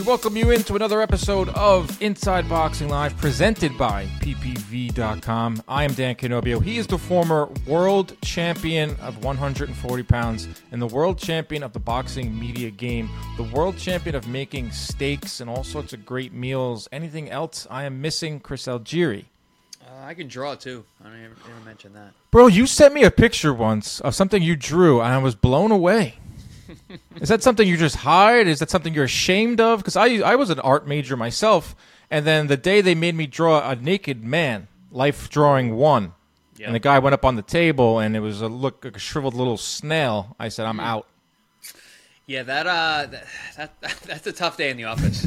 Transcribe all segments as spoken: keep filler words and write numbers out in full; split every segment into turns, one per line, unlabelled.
welcome you into another episode of Inside Boxing Live, presented by P P V dot com. I am Dan Canobio. He is the former world champion of one hundred forty pounds and the world champion of the boxing media game, the world champion of making steaks and all sorts of great meals. Anything else I am missing? Chris Algieri.
Uh, I can draw, too. I didn't even, even mention that.
Bro, you sent me a picture once of something you drew, and I was blown away. Is that something you just hide? Is that something you're ashamed of? Because I I was an art major myself, and then the day they made me draw a naked man, life drawing one, yep. and the guy went up on the table, and it was a look like a shriveled little snail. I said, I'm mm. out.
Yeah, that uh, that, that that's a tough day in the office.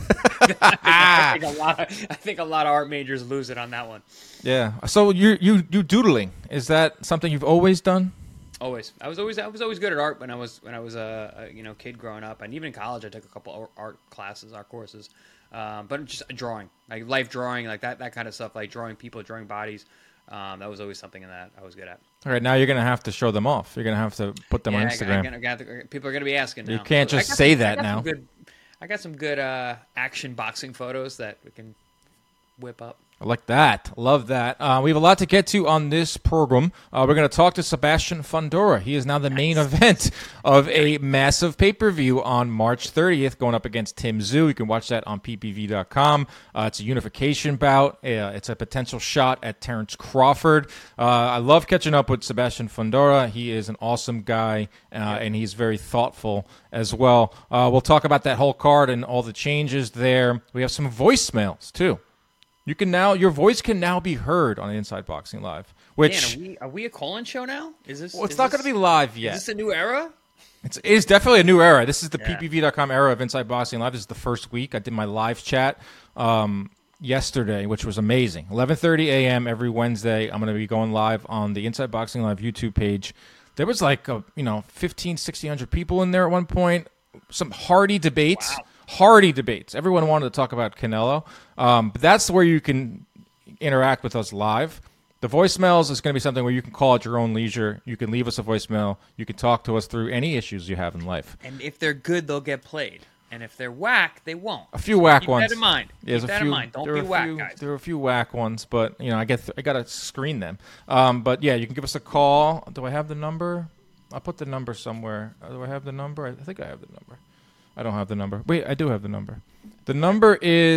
I, think a lot of, I think a lot of art majors lose it on that one.
Yeah. So you you you doodling, is that something you've always done?
Always. I was always I was always good at art when I was when I was a, a you know kid growing up, and even in college I took a couple art classes, art courses, um, but just drawing, like life drawing, like that that kind of stuff, like drawing people, drawing bodies. Um, that was always something in that I was good at.
All right, now you're gonna have to show them off. You're gonna have to put them
yeah,
on
I,
Instagram.
I, I, I, people are gonna be asking now.
You can't
so
just say
some,
that now.
Good, I got some good uh, action boxing photos that we can whip up.
I like that. Love that. Uh, we have a lot to get to on this program. Uh, we're going to talk to Sebastian Fundora. He is now the main nice. event of a massive pay-per-view on March thirtieth, going up against Tim Tszyu. You can watch that on P P V dot com. Uh, it's a unification bout. Uh, it's a potential shot at Terrence Crawford. Uh, I love catching up with Sebastian Fundora. He is an awesome guy, uh, and he's very thoughtful as well. Uh, we'll talk about that whole card and all the changes there. We have some voicemails, too. You can now, your voice can now be heard on Inside Boxing Live. Which
Dan, are we, are we a call-in show now? Is this?
Well, it's
is
not
this,
going to be live yet.
Is this a new era?
It's, it is definitely a new era. This is the
yeah.
P P V dot com era of Inside Boxing Live. This is the first week. I did my live chat um, yesterday, which was amazing. eleven thirty a.m. every Wednesday. I'm going to be going live on the Inside Boxing Live YouTube page. There was like, a, you know, fifteen, sixteen hundred people in there at one point. Some hearty debates.
Wow.
Hearty debates. Everyone wanted to talk about Canelo. Um, but that's where you can interact with us live. The voicemails is going to be something where you can call at your own leisure. You can leave us a voicemail. You can talk to us through any issues you have in life.
And if they're good, they'll get played. And if they're whack, they won't.
A few whack
Keep
ones.
Keep that in mind.
Yeah,
Keep that
few,
in mind. Don't be
a
whack,
few,
guys.
There are a few whack ones, but you know, I get th- I got to screen them. Um, but yeah, you can give us a call. Do I have the number? I'll put the number somewhere. Uh, do I have the number? I think I have the number. I don't have the number. Wait, I do have the number. The number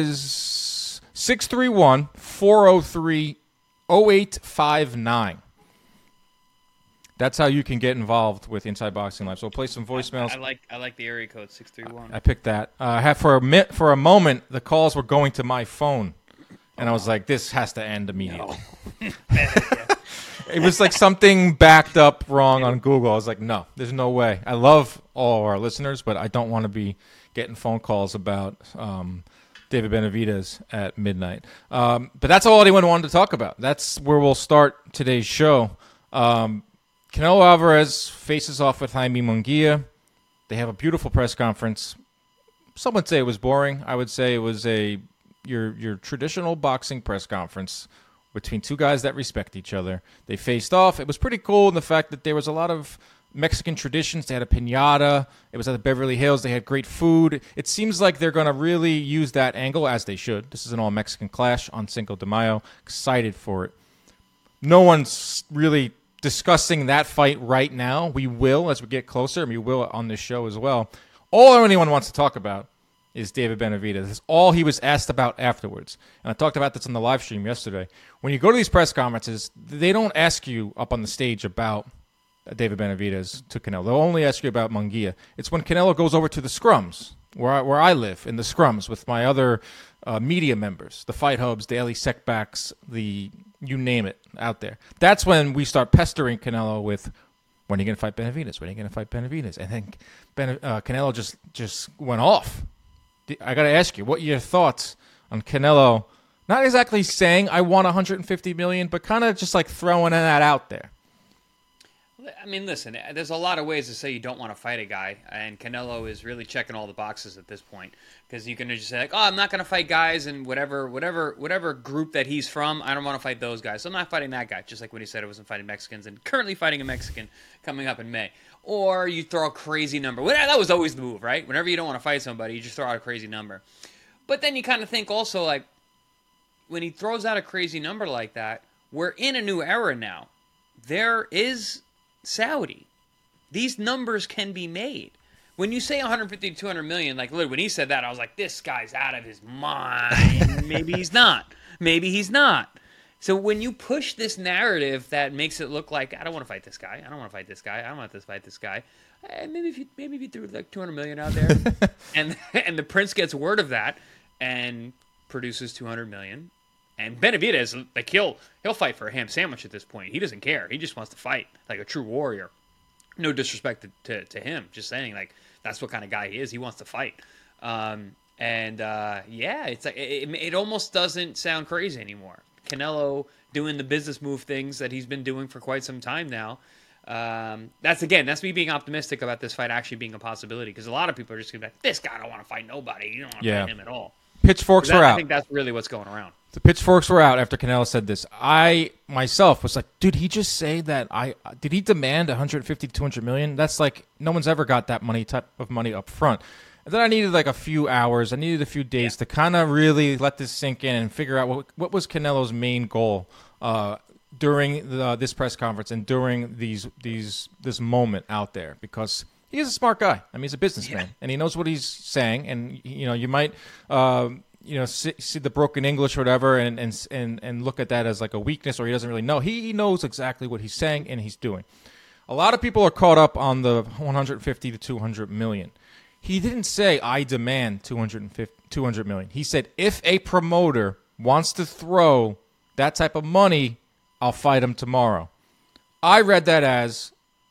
is six three one, four oh three, oh eight five nine. That's how you can get involved with Inside Boxing Live. So we'll play some voicemails.
I, I like I like the area code six three one.
I picked that. Uh, I have for a mi- for a moment the calls were going to my phone, and I was like, "This has to end immediately." No. It was like something backed up wrong on Google. I was like, "No, there's no way." I love all of our listeners, but I don't want to be getting phone calls about um, David Benavidez at midnight. Um, but that's all anyone wanted to talk about. That's where we'll start today's show. Um, Canelo Alvarez faces off with Jaime Munguia. They have a beautiful press conference. Some would say it was boring. I would say it was a your your traditional boxing press conference between two guys that respect each other. They faced off. It was pretty cool in the fact that there was a lot of Mexican traditions. They had a piñata. It was at the Beverly Hills. They had great food. It seems like they're going to really use that angle, as they should. This is an all-Mexican clash on Cinco de Mayo. Excited for it. No one's really discussing that fight right now. We will as we get closer, and we will on this show as well. All anyone wants to talk about is David Benavidez. That's all he was asked about afterwards. And I talked about this on the live stream yesterday. When you go to these press conferences, they don't ask you up on the stage about David Benavidez to Canelo. They'll only ask you about Munguia. It's when Canelo goes over to the scrums, where I, where I live, in the scrums with my other uh, media members, the Fight Hubs, Daily Secbacks, the you name it out there. That's when we start pestering Canelo with, when are you going to fight Benavidez? When are you going to fight Benavidez? And then ben, uh, Canelo just, just went off. I got to ask you, what are your thoughts on Canelo not exactly saying I want one hundred fifty million dollars, but kind of just like throwing that out there?
I mean, listen, there's a lot of ways to say you don't want to fight a guy, and Canelo is really checking all the boxes at this point, because you can just say, like, oh, I'm not going to fight guys in whatever whatever, whatever group that he's from. I don't want to fight those guys, so I'm not fighting that guy, just like when he said I wasn't fighting Mexicans, and currently fighting a Mexican coming up in May. Or you throw a crazy number. That was always the move, right? Whenever you don't want to fight somebody, you just throw out a crazy number. But then you kind of think also, like, when he throws out a crazy number like that, we're in a new era now. There is Saudi. These numbers can be made. When you say one fifty to two hundred million, like, literally, when he said that, I was like, this guy's out of his mind. Maybe he's not. Maybe he's not. So when you push this narrative that makes it look like, I don't want to fight this guy. I don't want to fight this guy. I don't want to fight this guy. Eh, maybe if you maybe if you threw like two hundred million out there, and and the Prince gets word of that and produces two hundred million, and Benavidez, like he'll he'll fight for a ham sandwich at this point. He doesn't care. He just wants to fight like a true warrior. No disrespect to, to, to him. Just saying, like, that's what kind of guy he is. He wants to fight. Um, and uh, yeah, it's like it, it almost doesn't sound crazy anymore. Canelo doing the business move things that he's been doing for quite some time now. Um, that's again, that's me being optimistic about this fight actually being a possibility, because a lot of people are just gonna be like, this guy don't want to fight nobody. You don't want to
yeah.
fight him at all.
Pitchforks
that,
were out.
I think that's really what's going around.
The pitchforks were out after Canelo said this. I myself was like, did he just say that? I did he demand one fifty to two hundred million? That's like no one's ever got that money type of money up front. And then I needed like a few hours. I needed a few days yeah. to kind of really let this sink in and figure out what what was Canelo's main goal uh, during the, this press conference and during these these this moment out there, because he is a smart guy. I mean, he's a businessman, yeah. and he knows what he's saying. And you know, you might. Um, you know, see, see the broken English or whatever, and, and and and look at that as like a weakness, or he doesn't really know. He, he knows exactly what he's saying and he's doing. A lot of people are caught up on the one fifty to two hundred million. He didn't say, I demand two hundred fifty, two hundred million. He said, if a promoter wants to throw that type of money, I'll fight him tomorrow. I read that as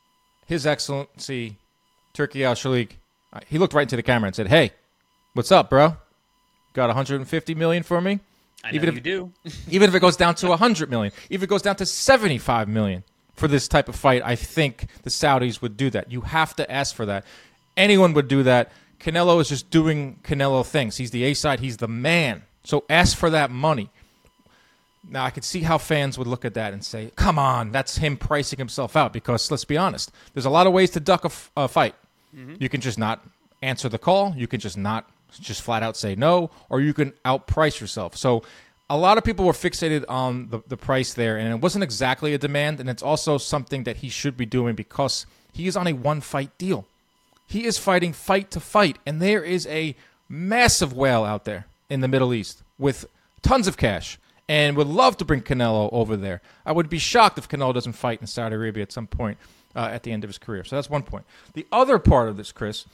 His Excellency Turki Al-Shalik. He looked right into the camera and said, hey, what's up, bro? Got one hundred fifty million for me?
I know
even
you
if,
do.
Even if it goes down to one hundred million, even if it goes down to seventy-five million for this type of fight, I think the Saudis would do that. You have to ask for that. Anyone would do that. Canelo is just doing Canelo things. He's the A-side. He's the man. So ask for that money. Now, I could see how fans would look at that and say, come on, that's him pricing himself out, because let's be honest, there's a lot of ways to duck a, f- a fight. Mm-hmm. You can just not answer the call. You can just not just flat out say no, or you can outprice yourself. So a lot of people were fixated on the, the price there, and it wasn't exactly a demand, and it's also something that he should be doing because he is on a one-fight deal. He is fighting fight to fight, and there is a massive whale out there in the Middle East with tons of cash and would love to bring Canelo over there. I would be shocked if Canelo doesn't fight in Saudi Arabia at some point uh, at the end of his career. So that's one point. The other part of this, Chris,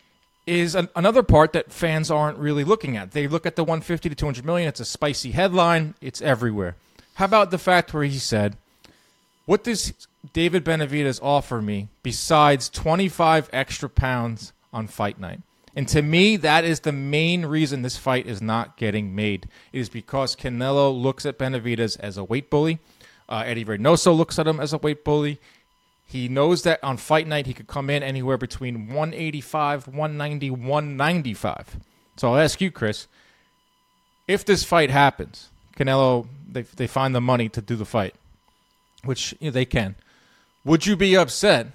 is an, another part that fans aren't really looking at. They look at the one fifty to two hundred million. It's a spicy headline. It's everywhere. How about the fact where he said, what does David Benavidez offer me besides twenty-five extra pounds on fight night? And to me, that is the main reason this fight is not getting made. It is because Canelo looks at Benavidez as a weight bully. Uh, Eddie Reynoso looks at him as a weight bully. He knows that on fight night he could come in anywhere between one eighty-five, one ninety, one ninety-five. So I'll ask you, Chris, if this fight happens, Canelo, they they find the money to do the fight, which you know, they can, would you be upset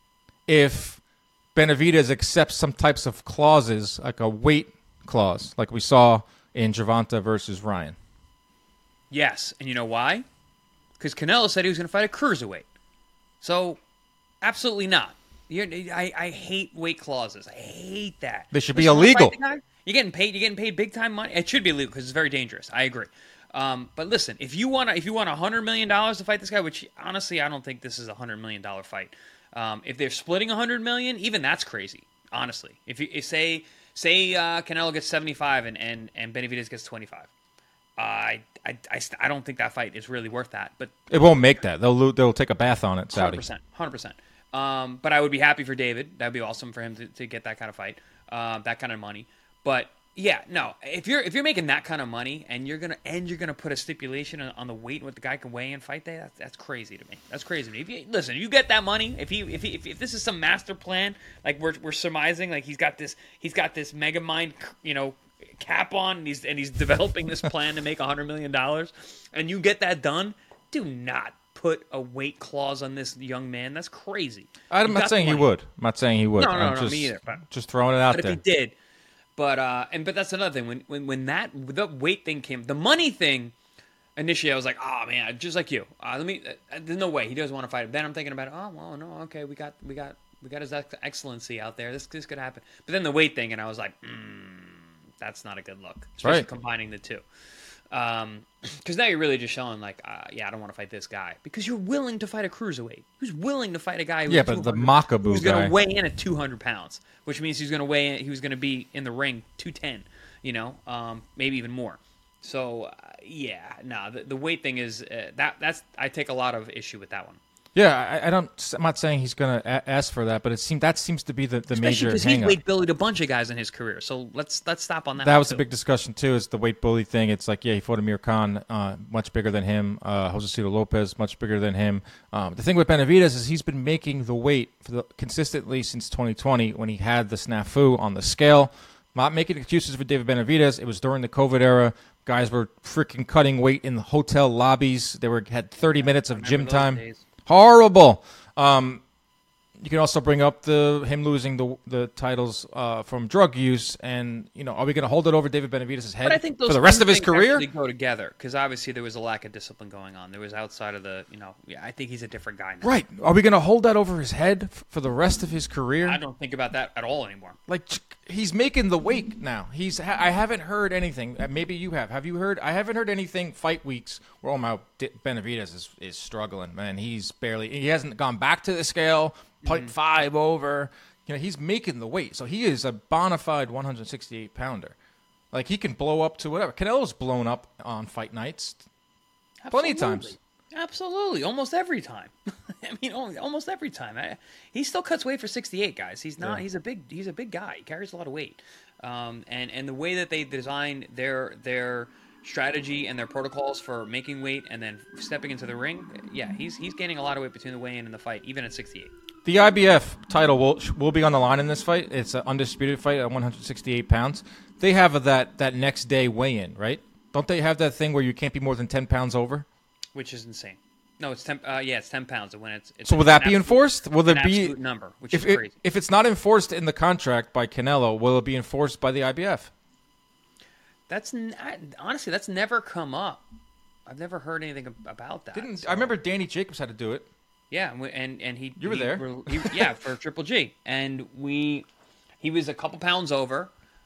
if Benavidez accepts some types of clauses, like a weight clause, like we saw in Gervonta versus Ryan?
Yes, and you know why? Because Canelo said he was going to fight a cruiserweight. So, absolutely not. You're, I, I hate weight clauses. I hate that.
They should be illegal.
You're getting paid. You're getting paid big time money. It should be illegal because it's very dangerous. I agree. Um, but listen, if you want, if you want a hundred million dollars to fight this guy, which honestly I don't think this is a hundred million dollar fight. Um, if they're splitting a hundred million, even that's crazy. Honestly, if you if say say uh, Canelo gets seventy five and and and Benavidez gets twenty five. I, I, I, I don't think that fight is really worth that. But
it won't make that. They'll lo- they'll take a bath on it, Saudi.
one hundred percent. one hundred percent. Um, but I would be happy for David. That would be awesome for him to, to get that kind of fight, uh, that kind of money. But yeah, no. If you're if you're making that kind of money and you're gonna and you're gonna put a stipulation on, on the weight what the guy can weigh and fight day, that's, that's crazy to me. That's crazy to me. If you, listen, you get that money. If he if he if, if this is some master plan, like we're we're surmising, like he's got this he's got this mega mind, you know, cap on, and he's and he's developing this plan to make a hundred million dollars, and you get that done. Do not put a weight clause on this young man. That's crazy.
I'm not saying he would. I'm not saying he would.
No, no,
I'm
no,
just,
me either. But,
just throwing it out
but
there.
If he did, But uh, and but that's another thing. When when when that the weight thing came, the money thing. Initially, I was like, "Oh man, just like you. Uh, let me. Uh, there's no way he doesn't want to fight." Then I'm thinking about, "Oh well, no, okay, we got, we got, we got his ex- excellency out there. This, this could happen." But then the weight thing, and I was like, mm, "That's not a good look." Especially
right.
combining the two, because um, now you're really just showing like, uh, "Yeah, I don't want to fight this guy," because you're willing to fight a cruiserweight. Who's willing to fight a guy? Who's
Yeah, but the Makabu
who's going
guy.
to weigh in at two hundred pounds, which means he's going to weigh in. He was going to be in the ring two ten. You know, um, maybe even more. So uh, yeah, no, the, the weight thing is uh, that that's I take a lot of issue with that one.
Yeah, I, I don't. I'm not saying he's going to ask for that, but it seems that seems to be the, the
Especially
major
because he's
hang-up.
weight bullied a bunch of guys in his career. So let's let's stop on that.
That
one
was
too.
a big discussion too. Is the weight bully thing? It's like, yeah, he fought Amir Khan, uh, much bigger than him. Uh, Josecito Lopez, much bigger than him. Um, the thing with Benavidez is he's been making the weight for the, consistently since twenty twenty when he had the snafu on the scale. Not making excuses for David Benavidez. It was during the COVID era. Guys were freaking cutting weight in the hotel lobbies. They were had thirty minutes of gym time.
Days.
Horrible. Um, you can also bring up the him losing the the titles uh, from drug use, and you know, are we going to hold it over David Benavidez' head
But I think those
for the rest
two
of his
things
career?
actually go together because obviously there was a lack of discipline going on. There was outside of the, you know, yeah, I think he's a different guy now.
Right? Are we going to hold that over his head f- for the rest of his career?
I don't think about that at all anymore.
Like he's making the weight now. He's. Ha- I haven't heard anything. Uh, maybe you have. Have you heard? I haven't heard anything. Fight weeks where oh my D- Benavidez is is struggling. Man, he's barely. He hasn't gone back to the scale. Point mm-hmm. five over. You know, he's making the weight. So he is a bona fide one hundred sixty-eight pounder. Like he can blow up to whatever. Canelo's blown up on fight nights.
Absolutely.
Plenty of times.
Absolutely, almost every time. I mean, almost every time. I, he still cuts weight for sixty-eight, guys. He's not. Yeah. He's a big. He's a big guy. He carries a lot of weight. Um, and and the way that they design their their strategy and their protocols for making weight and then stepping into the ring, yeah, he's he's gaining a lot of weight between the weigh-in and the fight, even at sixty-eight.
The I B F title will will be on the line in this fight. It's an undisputed fight at one hundred sixty-eight pounds. They have a, that that next day weigh-in, right? Don't they have that thing where you can't be more than ten pounds over?
Which is insane. No, it's ten. Uh, yeah, it's ten pounds. When it's, it's
so will that be
absolute,
enforced? Will there
an
be
absolute number? Which
if
is crazy.
It, if it's not enforced in the contract by Canelo, will it be enforced by the I B F?
That's honestly that's never come up. I've never heard anything about that.
Didn't
so.
I remember Danny Jacobs had to do it?
Yeah, and and he
you were
he,
there.
He, yeah, for Triple G, and we he was a couple pounds over,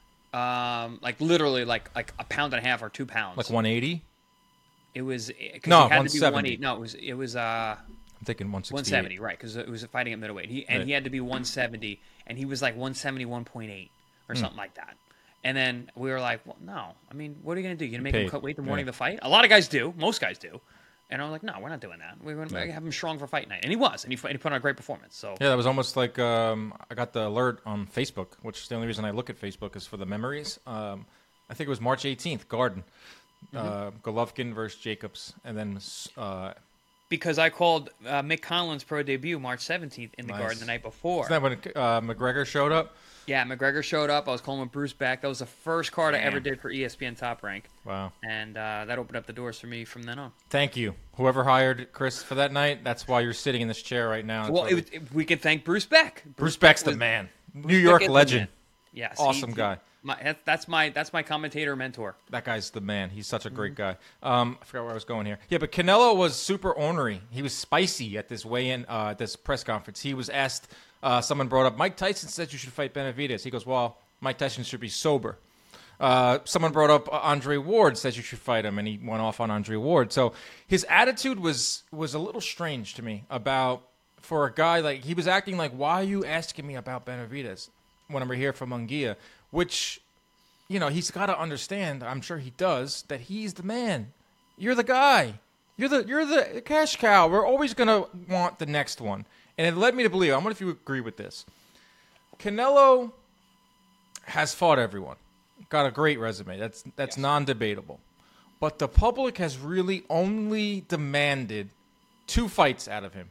um, like literally like like a pound and a half or two pounds.
Like one eighty.
It was
no
he had
one seventy.
To be one eighty. No, it was it was uh.
I'm thinking one sixty.
one seventy, right? Because it was fighting at middleweight. He and
right.
he had to be one seventy, and he was like one seventy-one point eight or mm. something like that. And then we were like, well, no. I mean, what are you going to do? You're going to make
Paid.
him cut weight the morning
right.
of the fight? A lot of guys do. Most guys do. And I'm like, no, we're not doing that. We're going to right. have him strong for fight night. And he was. And he, and he put on a great performance. So
yeah, that was almost like um, I got the alert on Facebook, which is the only reason I look at Facebook is for the memories. Um, I think it was March eighteenth, Garden. Mm-hmm. Uh, Golovkin versus Jacobs. And then... Uh,
because I called uh, Mick Conlan's pro debut March seventeenth in the
nice.
Garden the night before.
Is that when uh, McGregor showed up?
Yeah, McGregor showed up. I was calling with Bruce Beck. That was the first card
Damn.
I ever did for E S P N Top Rank.
Wow.
And uh, that opened up the doors for me from then on.
Thank you. Whoever hired Chris for that night, that's why you're sitting in this chair right now.
Well, it was, it, we can thank Bruce Beck.
Bruce,
Bruce
Beck's
Beck
the man.
Bruce
New York
Beck
legend.
Yes.
Awesome
he,
guy.
My, that, that's my that's my commentator mentor.
That guy's the man. He's such a great guy. Um, I forgot where I was going here. Yeah, but Canelo was super ornery. He was spicy at this weigh-in, uh, at this press conference. He was asked, uh, someone brought up, Mike Tyson said you should fight Benavidez. He goes, well, Mike Tyson should be sober. Uh, someone brought up uh, Andre Ward, says you should fight him, and he went off on Andre Ward. So his attitude was was a little strange to me about, for a guy, like, he was acting like, why are you asking me about Benavidez when I'm here from Munguia? Which, you know, he's got to understand, I'm sure he does, that he's the man. You're the guy. You're the you're the cash cow. We're always going to want the next one. And it led me to believe, I wonder if you agree with this. Canelo has fought everyone. Got a great resume. That's that's yes. non-debatable. But the public has really only demanded two fights out of him.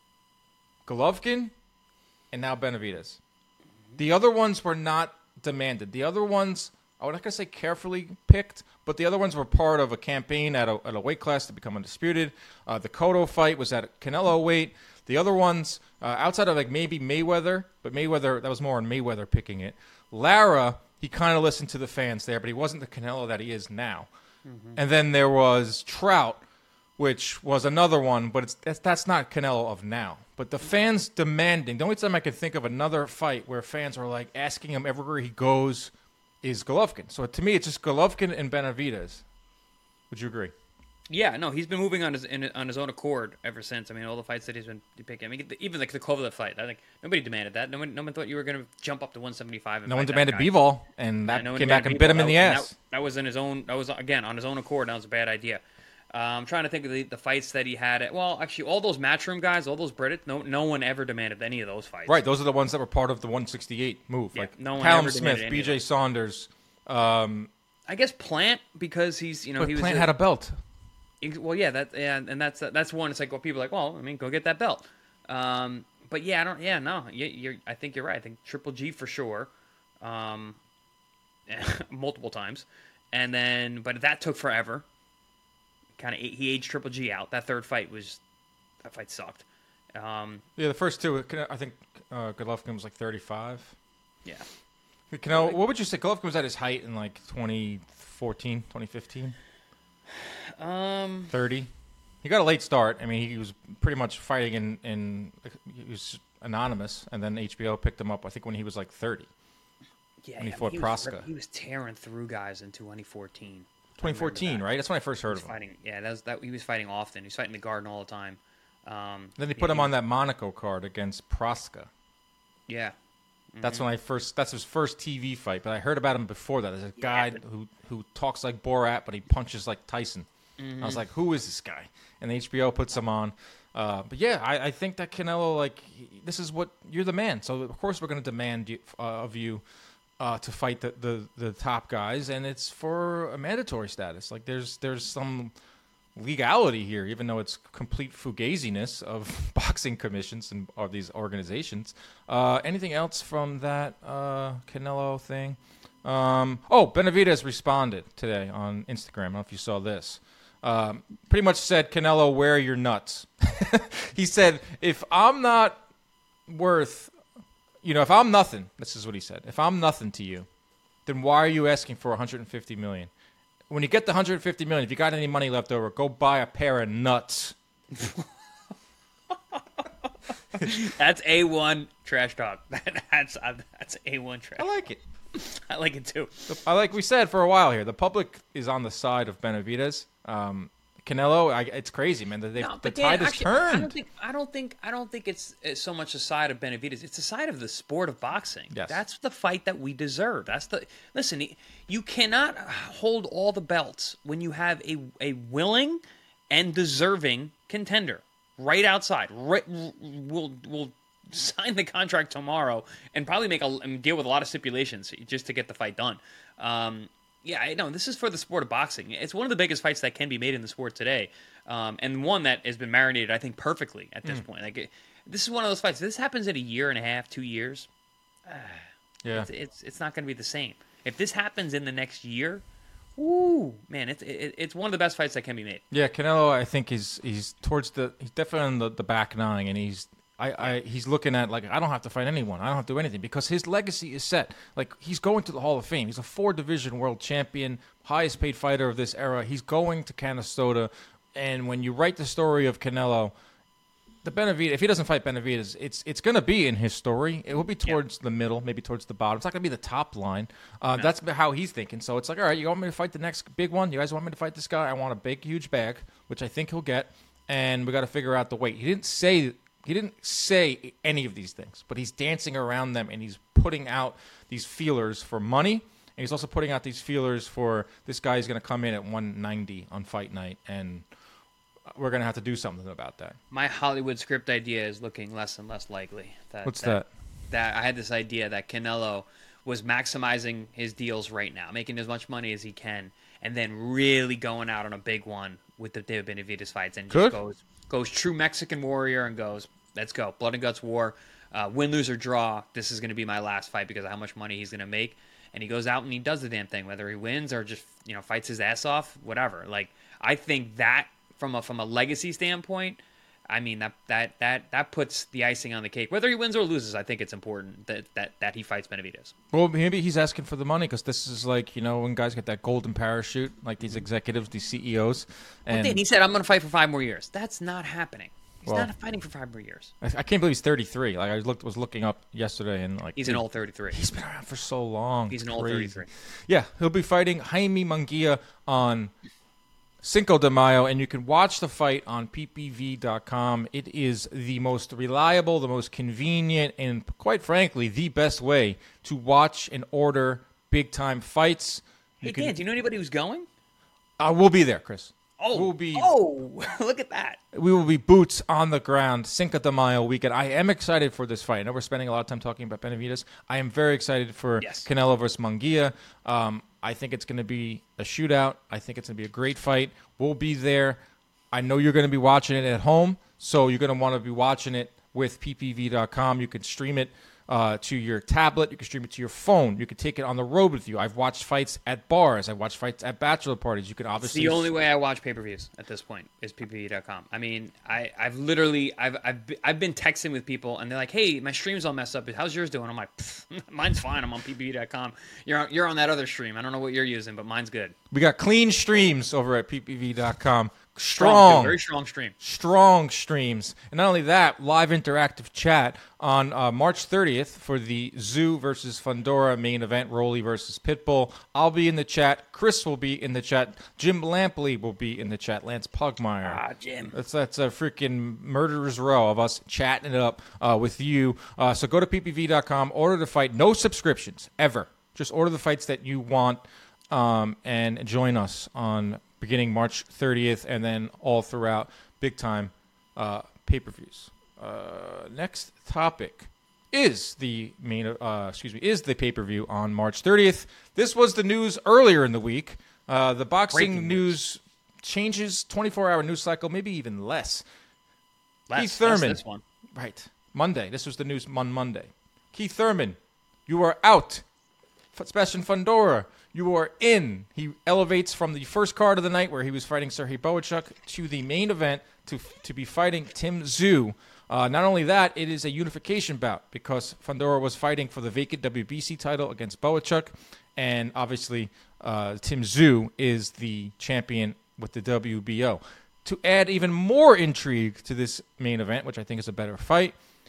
Golovkin and now Benavidez. The other ones were not demanded. The other ones, I would not going to say carefully picked, but the other ones were part of a campaign at a, at a weight class to become undisputed. Uh, the Cotto fight was at Canelo weight. The other ones, uh, outside of like maybe Mayweather, but Mayweather, that was more on Mayweather picking it. Lara, he he kind of listened to the fans there, but he wasn't the Canelo that he is now. Mm-hmm. And then there was Trout, which was another one, but it's that's, that's not Canelo of now. But the fans demanding, the only time I can think of another fight where fans are like asking him everywhere he goes is Golovkin. So to me, it's just Golovkin and Benavidez. Would you agree?
Yeah, no, he's been moving on his in, on his own accord ever since. I mean, all the fights that he's been picking. I mean, even like the Kovalev fight. I think nobody demanded that. No one, no one thought you were going to jump up to one seventy-five. And
no one
fight
demanded
that guy.
Bivol, and that
yeah, no
came back and
Bivol.
bit him in
that,
the ass.
That, that was in his own. That was again on his own accord. That was a bad idea. Uh, I'm trying to think of the, the fights that he had. At, well, actually, all those Matchroom guys, all those British, no, no one ever demanded any of those fights.
Right, those are the ones that were part of the one sixty-eight move.
Yeah,
like
no one
Callum
ever
Smith,
demanded
B
any
J
of those.
Saunders. Um,
I guess Plant because he's you know
but
he was
Plant
a,
had a belt.
Well, yeah, that yeah, and that's that's one. It's like, well, people are like, well, I mean, go get that belt. Um, but yeah, I don't. Yeah, no, you, you're. I think you're right. I think Triple G for sure, um, multiple times, and then, but that took forever. Kind of, he aged Triple G out. That third fight was, that fight sucked. Um,
Yeah, the first two, I think uh, Golovkin was like thirty-five.
yeah,
Canelo, what would you say? Golovkin was at his height in like twenty fourteen, twenty fifteen?
um,
thirty. He got a late start. I mean, he was pretty much fighting in, in he was anonymous, and then H B O picked him up, I think, when he was like thirty.
yeah,
when he
yeah,
fought
was,
Proska.
He was tearing through guys in twenty fourteen.
twenty fourteen, right? That's when I first heard
He was
of him.
fighting. Yeah, that was that. He was fighting often. He was fighting the Garden all the time. Um,
Then they
yeah,
put him
he-
on that Monaco card against Proska.
Yeah.
That's when I first. That's his first T V fight. But I heard about him before that. There's a guy
but-
who who talks like Borat, but he punches like Tyson. I was like, who is this guy? And H B O puts him on. Uh, but yeah, I, I think that Canelo, like, he, this is what you're the man. So of course we're going to demand you, uh, of you uh, to fight the, the the top guys, and it's for a mandatory status. Like there's there's some legality here, even though it's complete fugaziness of boxing commissions and of these organizations. Uh, anything else from that uh, Canelo thing? Um, oh, Benavidez responded today on Instagram. I don't know if you saw this. Um, pretty much said, Canelo, wear your nuts. He said, if I'm not worth, you know, if I'm nothing, this is what he said. If I'm nothing to you, then why are you asking for one hundred fifty million dollars? When you get the one hundred fifty million dollars, if you got any money left over, go buy a pair of nuts.
That's A one trash talk. That's uh, that's A one trash.
I like it.
I like it too.
I like we said for a while here, the public is on the side of Benavidez. Um, Canelo, I, it's crazy, man. They,
No,
the
but
tide
Dan,
has
actually,
turned.
I don't think I don't think I don't think it's, it's so much a side of Benavidez. It's a side of the sport of boxing.
Yes.
That's the fight that we deserve. That's the listen. You cannot hold all the belts when you have a a willing and deserving contender right outside. Right, we'll we'll sign the contract tomorrow and probably make a and deal with a lot of stipulations just to get the fight done. Um, Yeah, I know. This is for the sport of boxing. It's one of the biggest fights that can be made in the sport today, um, and one that has been marinated, I think, perfectly at this mm. point. Like, it, this is one of those fights. This happens in a year and a half, two years. Uh,
yeah,
it's it's, it's not going to be the same. If this happens in the next year, woo, man, it's it, it's one of the best fights that can be made.
Yeah, Canelo, I think he's he's towards the he's definitely on the, the back nine, and he's. I, I he's looking at like I don't have to fight anyone. I don't have to do anything because his legacy is set. Like he's going to the Hall of Fame. He's a four division world champion, highest paid fighter of this era. He's going to Canastota, and when you write the story of Canelo, the Benavidez, if he doesn't fight Benavidez, it's it's going to be in his story. It will be towards yeah. the middle, maybe towards the bottom. It's not going to be the top line. Uh, no. That's how he's thinking. So it's like, all right, you want me to fight the next big one? You guys want me to fight this guy? I want a big, huge bag, which I think he'll get, and we got to figure out the weight. He didn't say. He didn't say any of these things, but he's dancing around them, and he's putting out these feelers for money, and he's also putting out these feelers for this guy is going to come in at one ninety on fight night, and we're going to have to do something about that.
My Hollywood script idea is looking less and less likely. That,
What's
that?
That,
that I had this idea that Canelo was maximizing his deals right now, making as much money as he can, and then really going out on a big one with the David Benavidez fights, and just
Good.
goes goes true Mexican warrior and goes, let's go, blood and guts war, uh, win, lose, or draw. This is going to be my last fight because of how much money he's going to make. And he goes out and he does the damn thing, whether he wins or just you know fights his ass off, whatever. Like I think that from a from a legacy standpoint, I mean that that that that puts the icing on the cake. Whether he wins or loses, I think it's important that that, that he fights Benavidez.
Well, maybe he's asking for the money because this is like, you know, when guys get that golden parachute, like these executives, these C E Os. And
well, he said, "I'm going to fight for five more years." That's not happening. He's
well,
not fighting for five more years.
I, I can't believe he's thirty-three. Like I looked, was looking up yesterday, and like
he's
dude,
an old thirty-three.
He's been around for so long.
He's
it's
an old
crazy.
thirty-three.
Yeah, he'll be fighting Jaime Munguia on Cinco de Mayo, and you can watch the fight on P P V dot com. It is the most reliable, the most convenient, and quite frankly, the best way to watch and order big-time fights.
Hey,
you can,
Dan, do you know anybody who's going?
Uh, we'll be there, Chris.
Oh,
we'll be,
oh, look at that.
We will be boots on the ground Cinco de Mayo weekend. I am excited for this fight. I know we're spending a lot of time talking about Benavidez. I am very excited for
yes.
Canelo versus Munguia. Um, I think it's going to be a shootout. I think it's going to be a great fight. We'll be there. I know you're going to be watching it at home, so you're going to want to be watching it with P P V dot com. You can stream it uh, to your tablet. You can stream it to your phone. You can take it on the road with you. I've watched fights at bars. I've watched fights at bachelor parties. You can obviously...
It's the only way I watch pay-per-views at this point is P P V dot com. I mean, I, I've literally... I've, I've I've been texting with people, and they're like, hey, my stream's all messed up. How's yours doing? I'm like, mine's fine. I'm on P P V dot com. You're on, you're on that other stream. I don't know what you're using, but mine's good.
We got clean streams over at P P V dot com.
Strong,
Strong,
very strong stream.
Strong streams. And not only that, live interactive chat on uh, March thirtieth for the Zoo versus Fundora main event, Rolly versus Pitbull. I'll be in the chat. Chris will be in the chat. Jim Lampley will be in the chat. Lance Pugmire.
Ah, Jim.
That's, that's a freaking murderer's row of us chatting it up uh, with you. Uh, so go to P P V dot com, order the fight. No subscriptions, ever. Just order the fights that you want um, and join us on beginning March thirtieth, and then all throughout big-time uh, pay-per-views. Uh, next topic is the main. Uh, excuse me, is the pay-per-view on March thirtieth. This was the news earlier in the week. Uh, the boxing
Breaking
news,
news
changes, twenty-four hour news cycle, maybe even less.
Less,
Keith Thurman,
this one.
right? Monday. This was the news on Monday. Keith Thurman, you are out. Sebastian Fundora, you are in. He elevates from the first card of the night where he was fighting Serhii Bohachuk to the main event to to be fighting Tim Tszyu. Uh, not only that, it is a unification bout because Fundora was fighting for the vacant W B C title against Bohachuk, and obviously uh, Tim Tszyu is the champion with the W B O. To add even more intrigue to this main event, which I think is a better fight,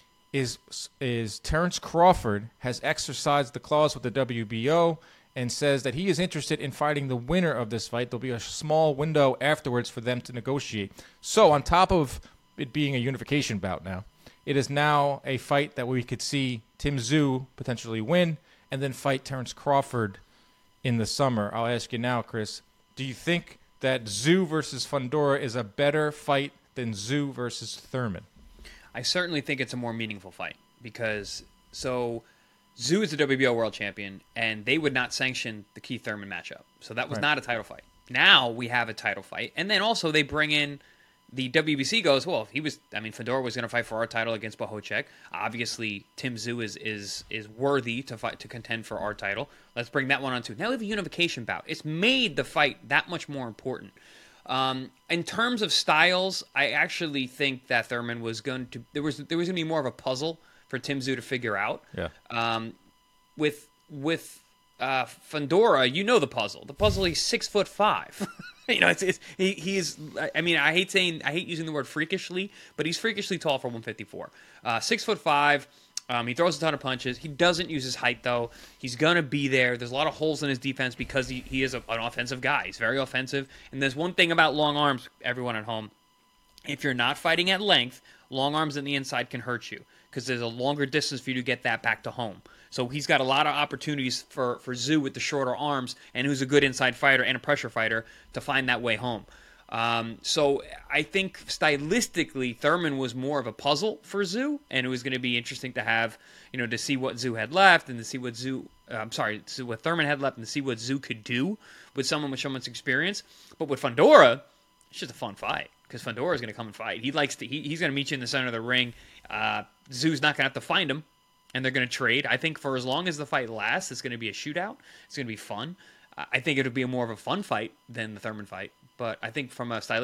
is is Terrence Crawford has exercised the clause with the W B O and says that he is interested in fighting the winner of this fight. There'll be a small window afterwards for them to negotiate. So on top of it being a unification bout now, it is now a fight that we could see Tim Tszyu potentially win and then fight Terrence Crawford in the summer. I'll ask you now, Chris, do you think that Tszyu versus Fundora is a better fight than Tszyu versus Thurman?
I certainly think it's a more meaningful fight because so Tszyu is the W B O world champion, and they would not sanction the Keith Thurman matchup. So that was
Right.
not a title fight. Now we have a title fight, and then also they bring in the W B C goes, well, if he was, I mean, Fedor was going to fight for our title against Bohachuk. Obviously, Tim Tszyu is is is worthy to fight to contend for our title. Let's bring that one on too. Now we have a unification bout. It's made the fight that much more important. Um, in terms of styles, I actually think that Thurman was going to there was there was going to be more of a puzzle for Tim Tszyu to figure out.
Yeah.
Um, with with uh, Fundora, you know the puzzle. The puzzle. He's six foot five. you know, it's, it's he he's. I mean, I hate saying I hate using the word freakishly, but he's freakishly tall for one fifty-four. Uh, six foot five. Um, he throws a ton of punches. He doesn't use his height, though. He's going to be there. There's a lot of holes in his defense because he, he is a, an offensive guy. He's very offensive. And there's one thing about long arms, everyone at home. If you're not fighting at length, long arms on the inside can hurt you because there's a longer distance for you to get that back to home. So he's got a lot of opportunities for, for Tszyu with the shorter arms and who's a good inside fighter and a pressure fighter to find that way home. Um, so I think stylistically, Thurman was more of a puzzle for Tszyu, and it was going to be interesting to have, you know, to see what Tszyu had left and to see what Tszyu, uh, I'm sorry, to see what Thurman had left and to see what Tszyu could do with someone with someone's experience. But with Fundora, it's just a fun fight because Fundora is going to come and fight. He likes to, he, he's going to meet you in the center of the ring. Uh, Tszyu's not going to have to find him, and they're going to trade. I think for as long as the fight lasts, it's going to be a shootout. It's going to be fun. I think it'll be a more of a fun fight than the Thurman fight. But I think from a stylistic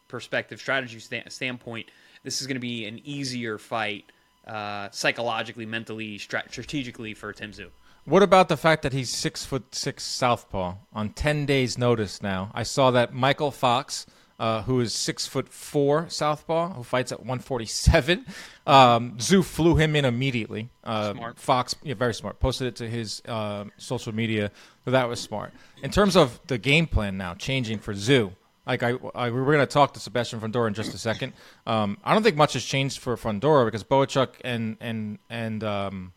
perspective, strategy sta- standpoint, this is going to be an easier fight uh, psychologically, mentally, stra- strategically for Tim Tszyu.
What about the fact that he's six foot six southpaw on ten days' notice now? I saw that Michael Fox, uh, who is six foot four southpaw, who fights at one forty-seven, um, Tszyu flew him in immediately. Uh,
Smart.
Fox, yeah, very smart. Posted it to his uh, social media, so that was smart. In terms of the game plan now changing for Tszyu, like I, I we're going to talk to Sebastian Fundora in just a second. Um, I don't think much has changed for Fundora because Boachuk and and and um,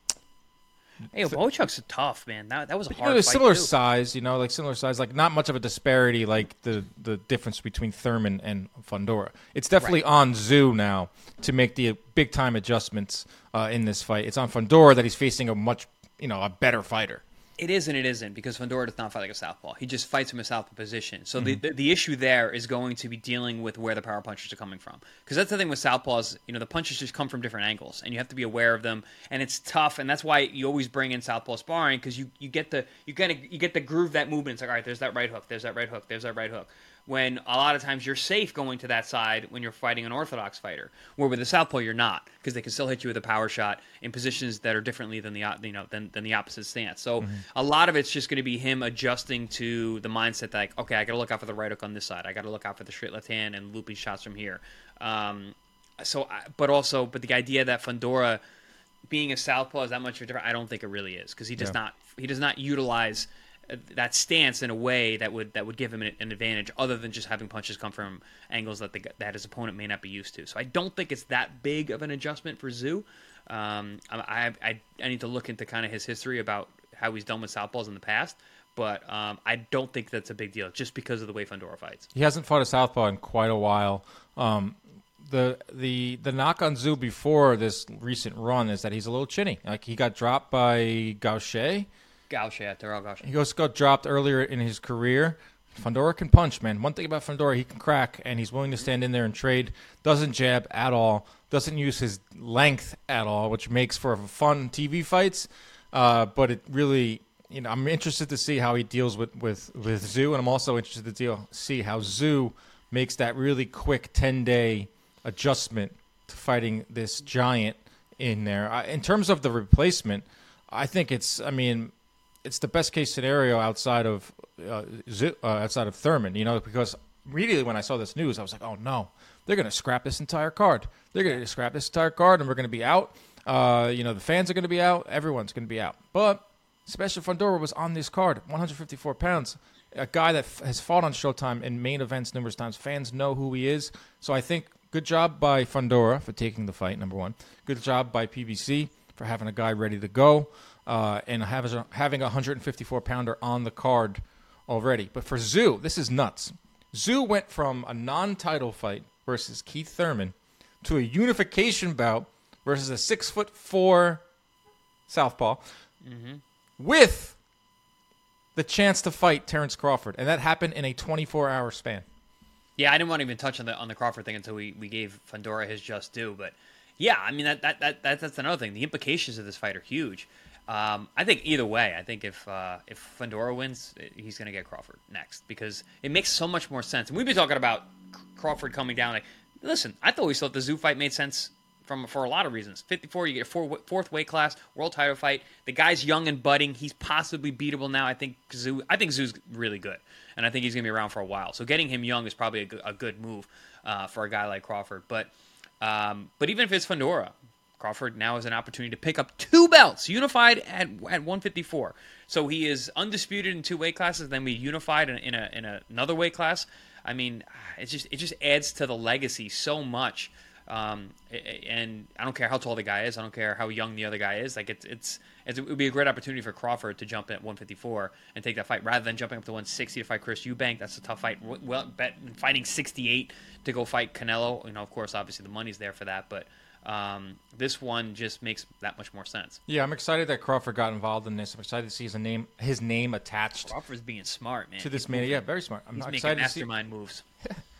Hey, Boachuk's tough, man. That that was a
you
hard
know, they're
fight
similar
too.
size, you know, like similar size, like not much of a disparity, like the the difference between Thurman and Fundora. It's definitely
Right.
on Tszyu now to make the big time adjustments uh, in this fight. It's on Fundora that he's facing a much, you know, a better fighter.
It is and it isn't because Fundora does not fight like a southpaw. He just fights from a southpaw position. So
Mm-hmm.
the, the the issue there is going to be dealing with where the power punches are coming from. Because that's the thing with southpaws, you know, the punches just come from different angles, and you have to be aware of them. And it's tough, and that's why you always bring in southpaw sparring because you, you get the you get you get the groove that movement. It's like, all right, there's that right hook, there's that right hook, there's that right hook. When a lot of times you're safe going to that side when you're fighting an orthodox fighter, where with the southpaw you're not, because they can still hit you with a power shot in positions that are differently than the o- you know than, than the opposite stance. So a lot of it's just going to be him adjusting to the mindset that, like, okay, I got to look out for the right hook on this side, I got to look out for the straight left hand and looping shots from here. Um, so, I- but also, but the idea that Fundora being a southpaw is that much of a different, I don't think it really is, because he does
Yeah.
not he does not utilize that stance in a way that would that would give him an, an advantage, other than just having punches come from angles that the, that his opponent may not be used to. So I don't think it's that big of an adjustment for Tszyu. Um, I, I I need to look into kind of his history about how he's done with southpaws in the past, but um, I don't think that's a big deal just because of the way Fundora fights.
He hasn't fought a southpaw in quite a while. Um, the the the knock on Tszyu before this recent run is that he's a little chinny. Like he got dropped by Gaucher.
Gaucher, yeah, Terrell Gaucher.
He goes got dropped earlier in his career. Fundora can punch, man. One thing about Fundora, he can crack, and he's willing to stand in there and trade. Doesn't jab at all. Doesn't use his length at all, which makes for fun T V fights. Uh, but it really, you know, I'm interested to see how he deals with, with, with Tszyu, and I'm also interested to deal see how Tszyu makes that really quick ten-day adjustment to fighting this giant in there. I, in terms of the replacement, I think it's, I mean, it's the best case scenario outside of uh, Tszyu, uh, outside of Thurman, you know, because immediately when I saw this news, I was like, oh no, they're going to scrap this entire card. They're going to scrap this entire card, and we're going to be out. Uh, you know, the fans are going to be out. Everyone's going to be out. But Sebastian Fundora was on this card, one fifty-four pounds, a guy that f- has fought on Showtime in main events numerous times. Fans know who he is. So I think good job by Fundora for taking the fight, number one. Good job by P B C for having a guy ready to go uh, and have a, having a one fifty-four pounder on the card already. But for Tszyu, this is nuts. Tszyu went from a non-title fight versus Keith Thurman to a unification bout versus a six foot four southpaw
Mm-hmm.
with the chance to fight Terrence Crawford, and that happened in a twenty-four hour span.
Yeah, I didn't want to even touch on the on the Crawford thing until we, we gave Fundora his just due. But yeah, I mean that, that, that, that that's another thing. The implications of this fight are huge. Um, I think either way, I think if uh, if Fundora wins, he's going to get Crawford next because it makes so much more sense. And we've been talking about Crawford coming down. Like, listen, I always thought the Tszyu fight made sense from for a lot of reasons. fifty-four, you get a four, fourth weight class, world title fight. The guy's young and budding. He's possibly beatable now. I think Tszyu, I think Tszyu's really good, and I think he's going to be around for a while. So getting him young is probably a good, a good move uh, for a guy like Crawford. But um, but even if it's Fundora, Crawford now has an opportunity to pick up two belts, unified at at one fifty-four. So he is undisputed in two weight classes, then we unified in, in a in a, another weight class. I mean, it just it just adds to the legacy so much. Um, and I don't care how tall the guy is. I don't care how young the other guy is. Like it's, it's, it's, it would be a great opportunity for Crawford to jump in at one fifty-four and take that fight rather than jumping up to one sixty to fight Chris Eubank. That's a tough fight. Well, bet fighting sixty-eight to go fight Canelo. You know, of course, obviously the money's there for that, but um, this one just makes that much more sense.
Yeah, I'm excited that Crawford got involved in this. I'm excited to see his name, his name attached
Crawford's being smart, man.
to this
He's
man.
moving.
Yeah, very smart. I'm
He's making
excited to see.
mastermind moves.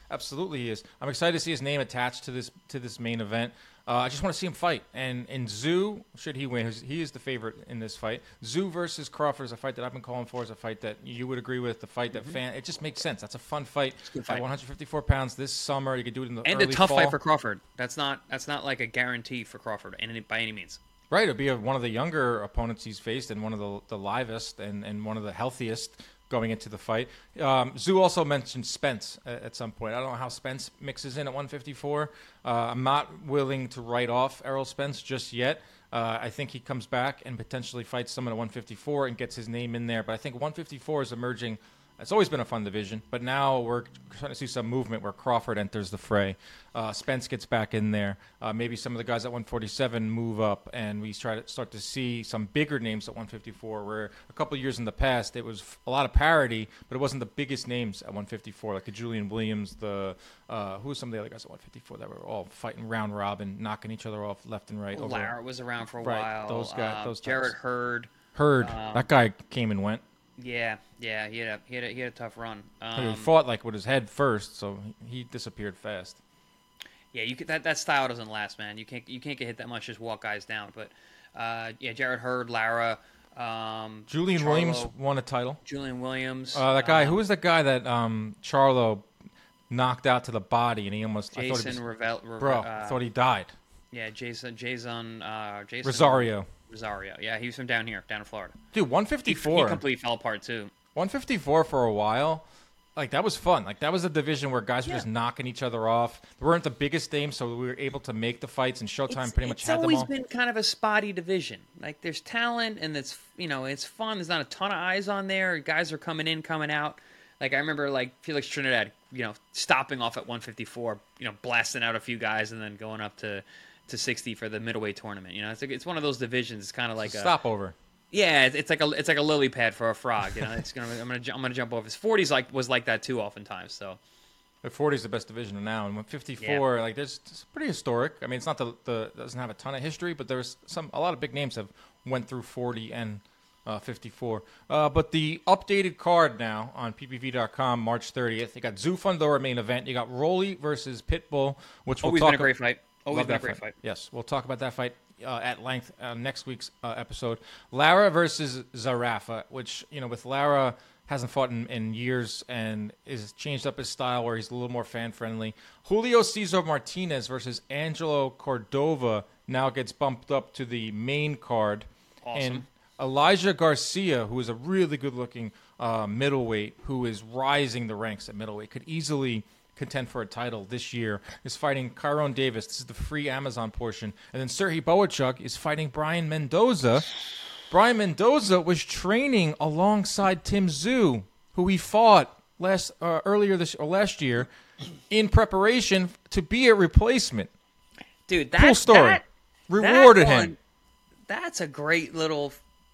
Absolutely, he is. I'm excited to see his name attached to this to this main event. Uh, I just want to see him fight. And in Zoo, should he win, he is the favorite in this fight. Zoo versus Crawford is a fight that I've been calling for. Is a fight that you would agree with. The fight that mm-hmm. fan. It just makes sense. That's a fun fight.
A fight.
At one fifty-four pounds this summer. You could do it in the
and
early
a tough
fall.
fight for Crawford. That's not that's not like a guarantee for Crawford, any, by any means.
Right, it'll be a, one of the younger opponents he's faced, and one of the the livest and, and one of the healthiest going into the fight. Um, Zoo also mentioned Spence at, at some point. I don't know how Spence mixes in at one fifty-four. Uh, I'm not willing to write off Errol Spence just yet. Uh, I think he comes back and potentially fights someone at one fifty-four and gets his name in there. But I think one fifty-four is emerging. It's always been a fun division, but now we're trying to see some movement where Crawford enters the fray. Uh, Spence gets back in there. Uh, maybe some of the guys at one forty-seven move up, and we try to start to see some bigger names at one fifty-four, where a couple of years in the past it was a lot of parity, but it wasn't the biggest names at one fifty-four, like the Julian Williams, the uh, who were some of the other guys at one fifty-four that were all fighting round robin, knocking each other off left and right.
Lara was around for a
right,
while.
Those guys,
uh,
those
Jarrett
types.
Hurd.
Hurd,
um,
that guy came and went.
Yeah, yeah, he had a he had a, he had a tough run. Um,
he fought like with his head first, so he disappeared fast.
Yeah, you could, that that style doesn't last, man. You can't you can't get hit that much, just walk guys down. But uh, yeah, Jarrett Hurd, Lara, um,
Julian
Charlo,
Williams won a title.
Julian Williams,
uh, that guy.
um,
Who was that guy that um, Charlo knocked out to the body, and he almost
Jason
I thought he was,
Revel, Revel,
bro,
uh,
I thought he died.
Yeah, Jason Jason uh, Jason
Rosario.
Rosario. Yeah, he was from down here, down in Florida.
Dude, one
He,
fifty-four.
he completely fell apart too.
one fifty-four for a while, like that was fun. Like that was a division where guys were
Yeah.
just knocking each other off. They weren't the biggest names, so we were able to make the fights. And Showtime
It's,
pretty much
it's
had them
always
all.
been kind of a spotty division. Like there's talent and it's you know it's fun. There's not a ton of eyes on there. Guys are coming in, coming out. Like I remember like Felix Trinidad, you know, stopping off at one fifty-four, you know, blasting out a few guys and then going up to, to sixty for the middleweight tournament. You know, it's like, it's one of those divisions. It's kind of like
It's a
a
stopover.
Yeah, it's, it's like a it's like a lily pad for a frog. You know, it's gonna I'm gonna I'm gonna jump off. His forties like was like that too, oftentimes. So.
The forty is the best division now, and one fifty-four, yeah. like there's it's pretty historic. I mean, it's not the the doesn't have a ton of history, but there's some a lot of big names have went through forty and uh, fifty-four. Uh, but the updated card now on P P V dot com, March thirtieth, you got Zoo Fundora main event. You got Rolly versus Pitbull, which we'll
Always
talk
been a great fight. Always
Love
been a
that
great fight.
Yes, we'll talk about that fight uh, at length uh, next week's uh, episode. Lara versus Zarafa, which, you know, with Lara hasn't fought in, in years and is changed up his style where he's a little more fan-friendly. Julio Cesar Martinez versus Angelo Cordova now gets bumped up to the main card.
Awesome.
And Elijah Garcia, who is a really good-looking uh, middleweight, who is rising the ranks at middleweight, could easily contend for a title this year, is fighting Kyron Davis. This is the free Amazon portion. And then Serhii Boachuk is fighting Brian Mendoza. Brian Mendoza was training alongside Tim Tszyu, who he fought last uh, earlier this or last year in preparation to be a replacement.
Dude, that
cool story.
That,
Rewarded
that one,
him.
That's a great little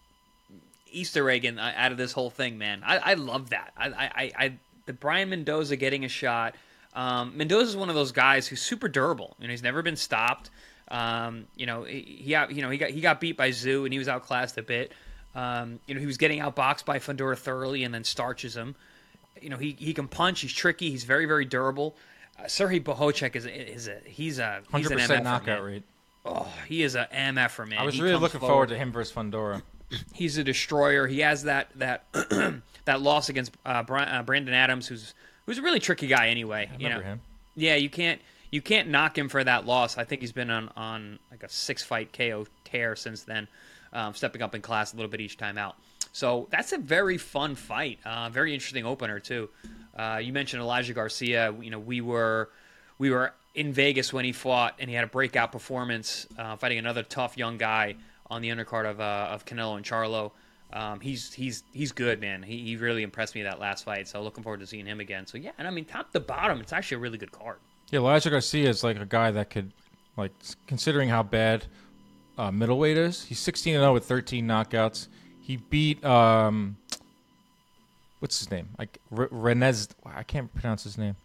Easter egg in, out of this whole thing, man. I, I love that. I, I, I, the Brian Mendoza getting a shot. Um, Mendoza is one of those guys who's super durable. You know, he's never been stopped. Um, you know, he, he you know he got he got beat by Tszyu and he was outclassed a bit. Um, you know, he was getting outboxed by Fundora thoroughly and then starches him. You know, he, he can punch. He's tricky. He's very very durable. Uh, Serhii Boachuk is a, is a he's a he's
one hundred percent
an M F er,
knockout
man.
rate.
Oh, he is a M F er, man.
I was
He
really
comes
looking forward to him versus Fundora.
He's a destroyer. He has that that that loss against uh, Brian, uh, Brandon Adams, who's who's a really tricky guy anyway.
I
you
remember
know?
him.
Yeah, you can't you can't knock him for that loss. I think he's been on, on like a six fight K O tear since then, um, stepping up in class a little bit each time out. So that's a very fun fight, uh, very interesting opener too. Uh, you mentioned Elijah Garcia. You know, we were we were in Vegas when he fought, and he had a breakout performance uh, fighting another tough young guy on the undercard of uh, of Canelo and Charlo. Um, he's he's he's good, man. He he really impressed me that last fight. So looking forward to seeing him again. So yeah, and I mean top to bottom, it's actually a really good card.
Yeah, Elijah Garcia is like a guy that could, like, considering how bad uh, middleweight is. He's sixteen and zero with thirteen knockouts. He beat um, what's his name? Like R- Renez. I can't pronounce his name.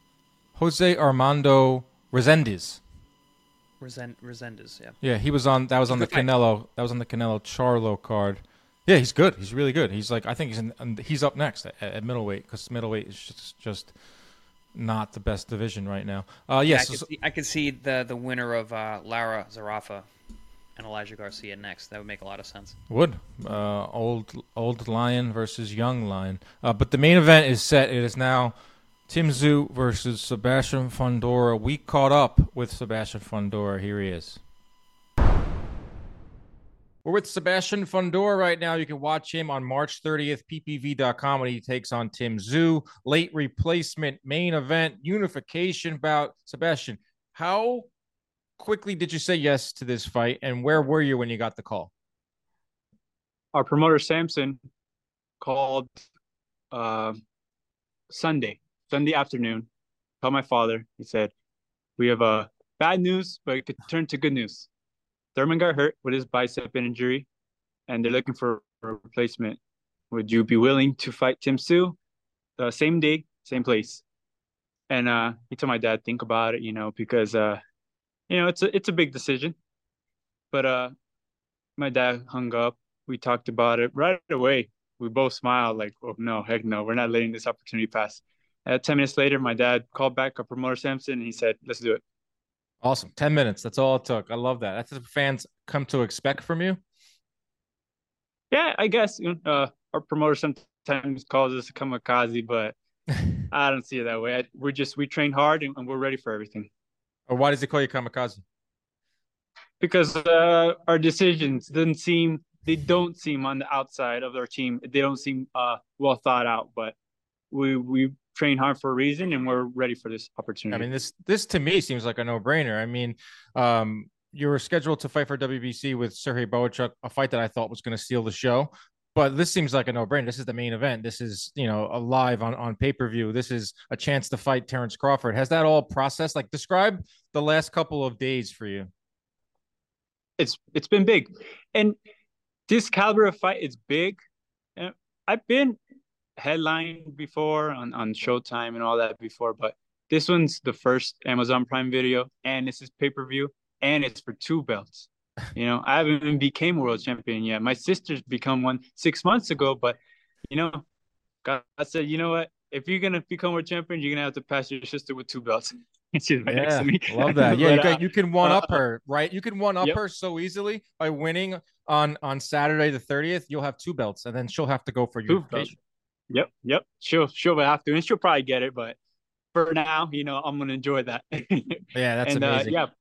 Jose Armando Resendiz.
Resen- Resendez, yeah.
Yeah, he was on. That was on the
Good fight.
Canelo. That was on the Canelo Charlo card. Yeah, he's good. He's really good. He's like I think he's in, he's up next at, at middleweight because middleweight is just just not the best division right now. Uh,
Yeah, I
yes,
could
so-
see, I could see the the winner of uh, Lara Zarafa and Elijah Garcia next. That would make a lot of sense.
would uh, old old lion versus young lion. Uh, but the main event is set. It is now Tim Tszyu versus Sebastian Fundora. We caught up with Sebastian Fundora. Here he is. We're with Sebastian Fundora right now. You can watch him on March thirtieth, P P V dot com, when he takes on Tim Tszyu. Late replacement, main event, unification bout. Sebastian, how quickly did you say yes to this fight, and where were you when you got the call?
Our promoter Samson called uh, Sunday, Sunday afternoon. Called my father. He said, "We have a uh, bad news, but it could turn to good news. Thurman got hurt with his bicep injury, and they're looking for a replacement. Would you be willing to fight Tim Tszyu the same day, same place?" And uh, he told my dad, "Think about it, you know, because uh, you know it's a it's a big decision." But uh, my dad hung up. We talked about it right away. We both smiled like, "Oh no, heck no, we're not letting this opportunity pass." Uh, ten minutes later, my dad called back our promoter Samson, and he said, "Let's do it."
Awesome. ten minutes. That's all it took. I love that. That's what fans come to expect from you.
Yeah, I guess you know, uh, our promoter sometimes calls us a kamikaze, but I don't see it that way. I, we're just we train hard and, and we're ready for everything.
Or why does he call you kamikaze?
Because uh, our decisions didn't seem they don't seem on the outside of our team. They don't seem uh, well thought out, but we we train hard for a reason and we're ready for this opportunity.
I mean, this this to me seems like a no brainer. I mean, um, you were scheduled to fight for W B C with Sergey Bohachuk, a fight that I thought was going to steal the show. But this seems like a no-brainer. This is the main event. This is, you know, a live on, on pay-per-view. This is a chance to fight Terrence Crawford. Has that all processed? Like, describe the last couple of days for you.
It's it's been big, and this caliber of fight is big. And I've been headlined before on on Showtime and all that before, but this one's the first Amazon Prime Video, and this is pay-per-view, and it's for two belts. You know, I haven't even became world champion yet. My sister's become one six months ago, but you know, God said, you know what? If you're gonna become world champion, you're gonna have to pass your sister with two belts. She's right
yeah,
next to me.
Love that. Yeah,
but,
you can
uh,
you can one up
uh,
her, right? You can one up
yep.
her so easily by winning on on Saturday the thirtieth. You'll have two belts, and then she'll have to go for unification.
Yep, yep. She'll she'll have to, and she'll probably get it. But for now, you know, I'm gonna enjoy that.
Yeah, that's
and,
amazing.
Uh, yeah,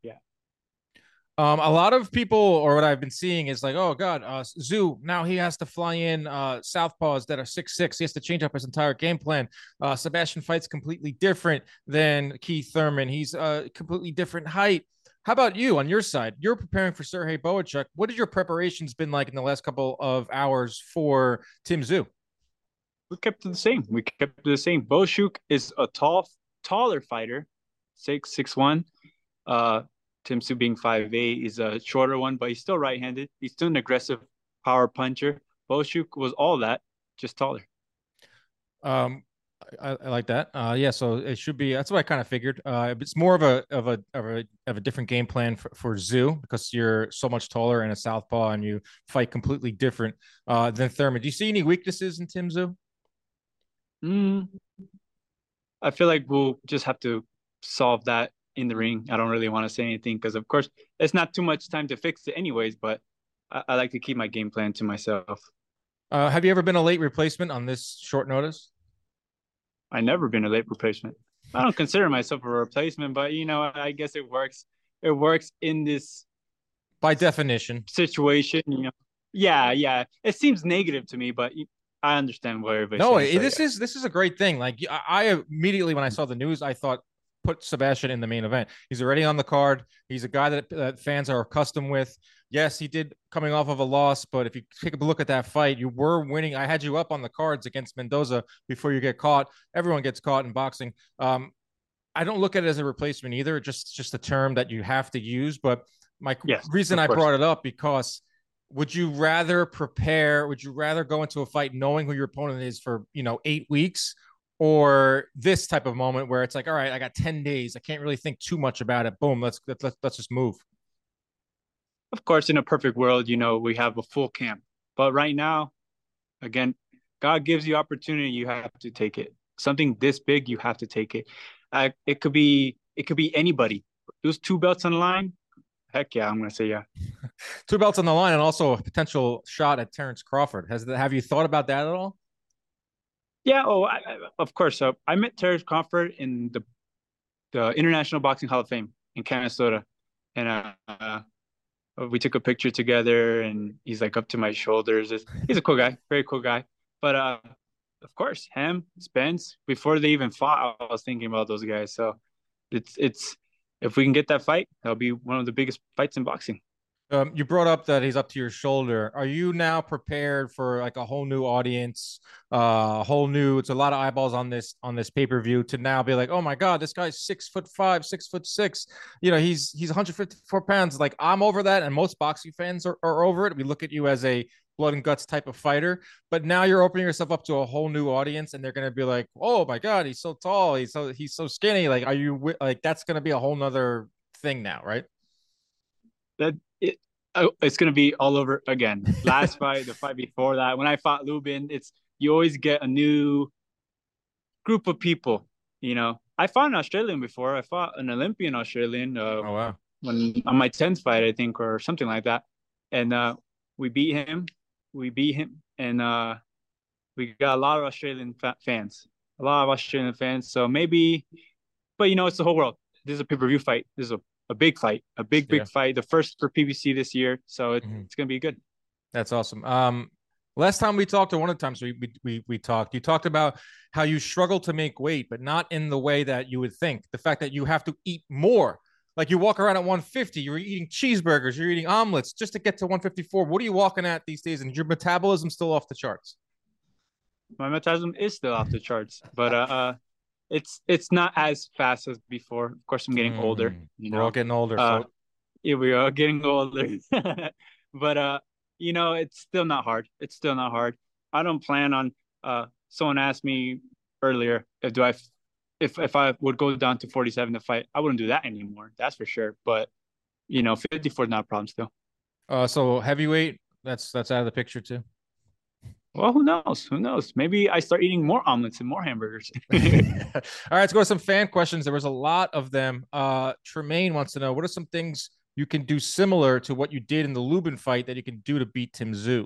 Um, a lot of people, or what I've been seeing, is like, oh god, uh, Tszyu now he has to fly in uh, southpaws that are six six. He has to change up his entire game plan. Uh, Sebastian fights completely different than Keith Thurman. He's a uh, completely different height. How about you on your side? You're preparing for Sergey Bohachuk. What have your preparations been like in the last couple of hours for Tim Tszyu?
We kept it the same. We kept it the same. Bohachuk is a tall, taller fighter, six six one. Uh, Tim Tszyu being five eight is a shorter one, but he's still right-handed. He's still an aggressive power puncher. Bohachuk was all that, just taller.
Um, I, I like that. Uh, yeah, so it should be. That's what I kind of figured. Uh, it's more of a of a of a of a different game plan for, for Tszyu because you're so much taller and a southpaw, and you fight completely different uh, than Thurman. Do you see any weaknesses in Tim Tszyu?
Mm, I feel like we'll just have to solve that in the ring. I don't really want to say anything because, of course, it's not too much time to fix it, anyways. But I, I like to keep my game plan to myself.
Uh, have you ever been a late replacement on this short notice?
I never been a late replacement. I don't consider myself a replacement, but you know, I guess it works. It works in this
by definition
situation. You know, yeah, yeah. It seems negative to me, but I understand where everybody's
no.
saying, so,
this
yeah.
is this is a great thing. Like I, I immediately when I saw the news, I thought put Sebastian in the main event. He's already on the card. He's a guy that, that fans are accustomed with. Yes, he did coming off of a loss, but if you take a look at that fight, you were winning. I had you up on the cards against Mendoza before you get caught. Everyone gets caught in boxing. Um, I don't look at it as a replacement either. Just just a term that you have to use. But my
yes,
reason I brought it up because would you rather prepare? Would you rather go into a fight knowing who your opponent is for you know eight weeks? Or this type of moment where it's like, all right, I got ten days. I can't really think too much about it. Boom, let's let's let's just move.
Of course, in a perfect world, you know, we have a full camp. But right now, again, God gives you opportunity, you have to take it. something this big, you have to take it. Uh, it could be it could be anybody. Those two belts on the line. Heck yeah, I'm gonna say yeah.
Two belts on the line, and also a potential shot at Terrence Crawford. Has the, have you thought about that at all?
Yeah. Oh, I, I, of course. So I met Terrence Crawford in the the International Boxing Hall of Fame in Canastota, and uh, uh, we took a picture together, and he's like up to my shoulders. He's a cool guy, very cool guy. But uh, of course, him, Spence, before they even fought, I was thinking about those guys. So it's it's if we can get that fight, that'll be one of the biggest fights in boxing.
Um, you brought up that he's up to your shoulder. Are you now prepared for like a whole new audience, uh, a whole new? It's a lot of eyeballs on this on this pay per view to now be like, oh my god, this guy's six foot five, six foot six. You know, he's he's one hundred fifty-four pounds. Like I'm over that, and most boxing fans are, are over it. We look at you as a blood and guts type of fighter, but now you're opening yourself up to a whole new audience, and they're gonna be like, oh my god, he's so tall, he's so he's so skinny. Like, are you like that's gonna be a whole nother thing now, right?
That it, oh, it's gonna be all over again. Last fight, the fight before that, when I fought Lubin, it's you always get a new group of people. You know, I fought an Australian before. I fought an Olympian Australian. Uh,
Oh wow.
when on my tenth fight, I think, or something like that, and uh, we beat him. We beat him, and uh, we got a lot of Australian fa- fans, a lot of Australian fans. So maybe, but you know, it's the whole world. This is a pay per view fight. This is a, a big fight, a big
Yeah.
big fight. The first for P B C this year, so it,
Mhm.
it's gonna be good.
That's awesome. Um, last time we talked, or one of the times we, we we we talked, you talked about how you struggle to make weight, but not in the way that you would think. The fact that you have to eat more. Like you walk around at one fifty, you're eating cheeseburgers, you're eating omelets just to get to one fifty-four. What are you walking at these days? And your metabolism still off the charts?
My metabolism is still off the charts, but uh, uh, it's it's not as fast as before. Of course, I'm getting older.
Mm,
You
we're all
know,
getting older,
uh,
folks.
yeah, we are getting older. But uh, you know, it's still not hard. It's still not hard. I don't plan on uh someone asked me earlier if do I if if I would go down to forty-seven to fight, I wouldn't do that anymore. That's for sure. But you know, fifty-four is not a problem still.
Uh, so heavyweight, that's that's out of the picture too.
Well, who knows? Who knows? Maybe I start eating more omelets and more hamburgers.
All right, let's go to some fan questions. There was a lot of them. Uh, Tremaine wants to know what are some things you can do similar to what you did in the Lubin fight that you can do to beat Tim Tszyu?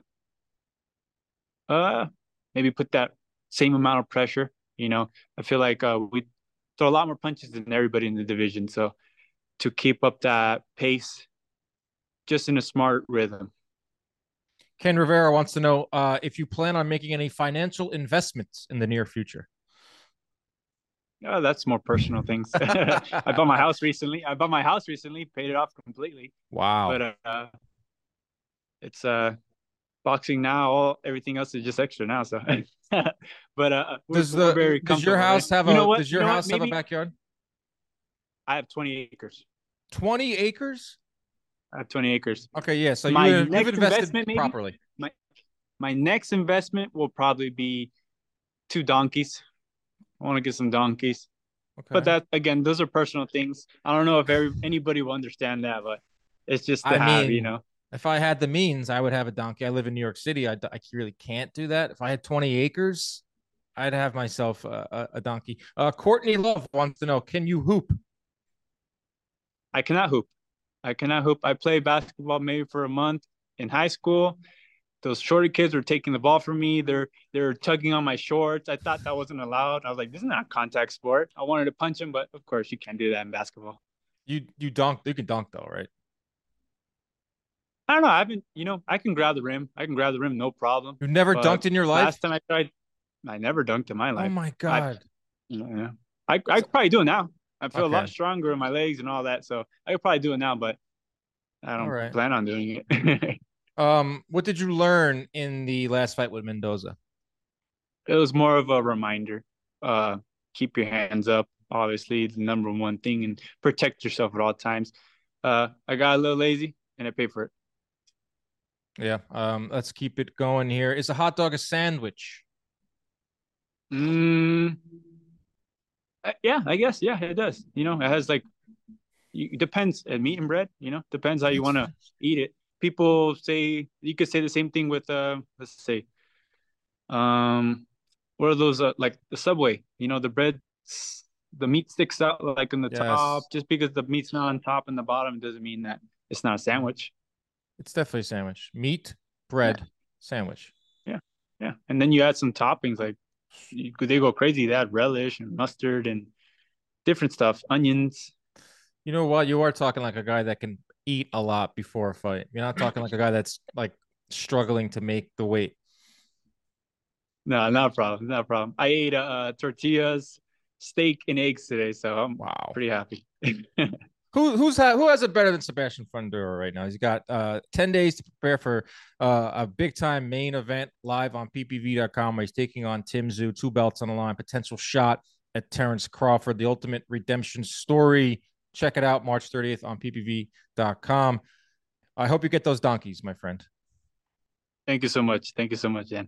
uh, maybe put that same amount of pressure. You know, I feel like uh, we throw a lot more punches than everybody in the division. So to keep up that pace, just in a smart rhythm.
Ken Rivera wants to know uh, if you plan on making any financial investments in the near future.
Oh, that's more personal things. I bought my house recently. I bought my house recently, paid it off completely.
Wow.
But uh, it's uh, boxing now. All everything else is just extra now. So, but uh, we're,
does
we're
the
very
does your
comfortable,
house
right?
have
You
a
know what?
does
You
your
know what?
house have a
Maybe
backyard?
I have twenty acres.
twenty acres?
I have twenty acres.
Okay, yeah. So
My
you you've
next
invested
investment, maybe
properly.
my my next investment will probably be two donkeys. I want to get some donkeys. But
Okay.
that again, those are personal things. I don't know if every, anybody will understand that, but it's just to
I
have, you
mean,
know.
if I had the means, I would have a donkey. I live in New York City. I, I really can't do that. If I had twenty acres, I'd have myself a, a, a donkey. Uh, Courtney Love wants to know, can you hoop?
I cannot hoop. I cannot hoop. I played basketball maybe for a month in high school. Those shorter kids were taking the ball from me. They're they're tugging on my shorts. I thought that wasn't allowed. I was like, this is not a contact sport. I wanted to punch him, but of course you can't do that in basketball.
You you dunk. You can dunk though, right?
I don't know. I haven't, you know, I can grab the rim. I can grab the rim, no problem.
You've never
But
dunked in your life?
last time I tried, I never dunked in my
Oh
life.
my
I,
god.
you know, I I could probably do it now. I feel a
Okay.
lot stronger in my legs and all that, so I could probably do it now. But I
All
don't
right.
plan on doing it.
Um, what did you learn in the last fight with Mendoza?
It was more of a reminder. Uh, keep your hands up. Obviously, the number one thing, and protect yourself at all times. Uh, I got a little lazy, and I paid for it.
Yeah. Um, let's keep it going here. Is a hot dog a sandwich?
Mm, uh, yeah, I guess. Yeah, it does. You know, it has like, it depends. Uh, meat and bread. You know, depends how you want to eat it. People say you could say the same thing with uh, let's say, um, what are those uh, like the Subway? You know, the bread, the meat sticks out like in the
Yes.
top. Just because the meat's not on top and the bottom doesn't mean that it's not a sandwich.
It's definitely a sandwich. Meat, bread, yeah. Sandwich.
Yeah, yeah. And then you add some toppings like you, they go crazy. They add relish and mustard and different stuff, onions.
You know what? You are talking like a guy that can eat a lot before a fight. You're not talking like a guy that's like struggling to make the weight.
No, not a problem. Not a problem. I ate uh, tortillas, steak, and eggs today, so I'm wow. pretty happy.
Who who's ha- who has it better than Sebastian Fundora right now? He's got uh, ten days to prepare for uh, a big time main event live on P P V dot com where he's taking on Tim Tszyu, two belts on the line, potential shot at Terrence Crawford, the ultimate redemption story. Check it out March thirtieth on P P V dot com. I hope you get those donkeys, my friend.
Thank you so much. Thank you so much, Dan.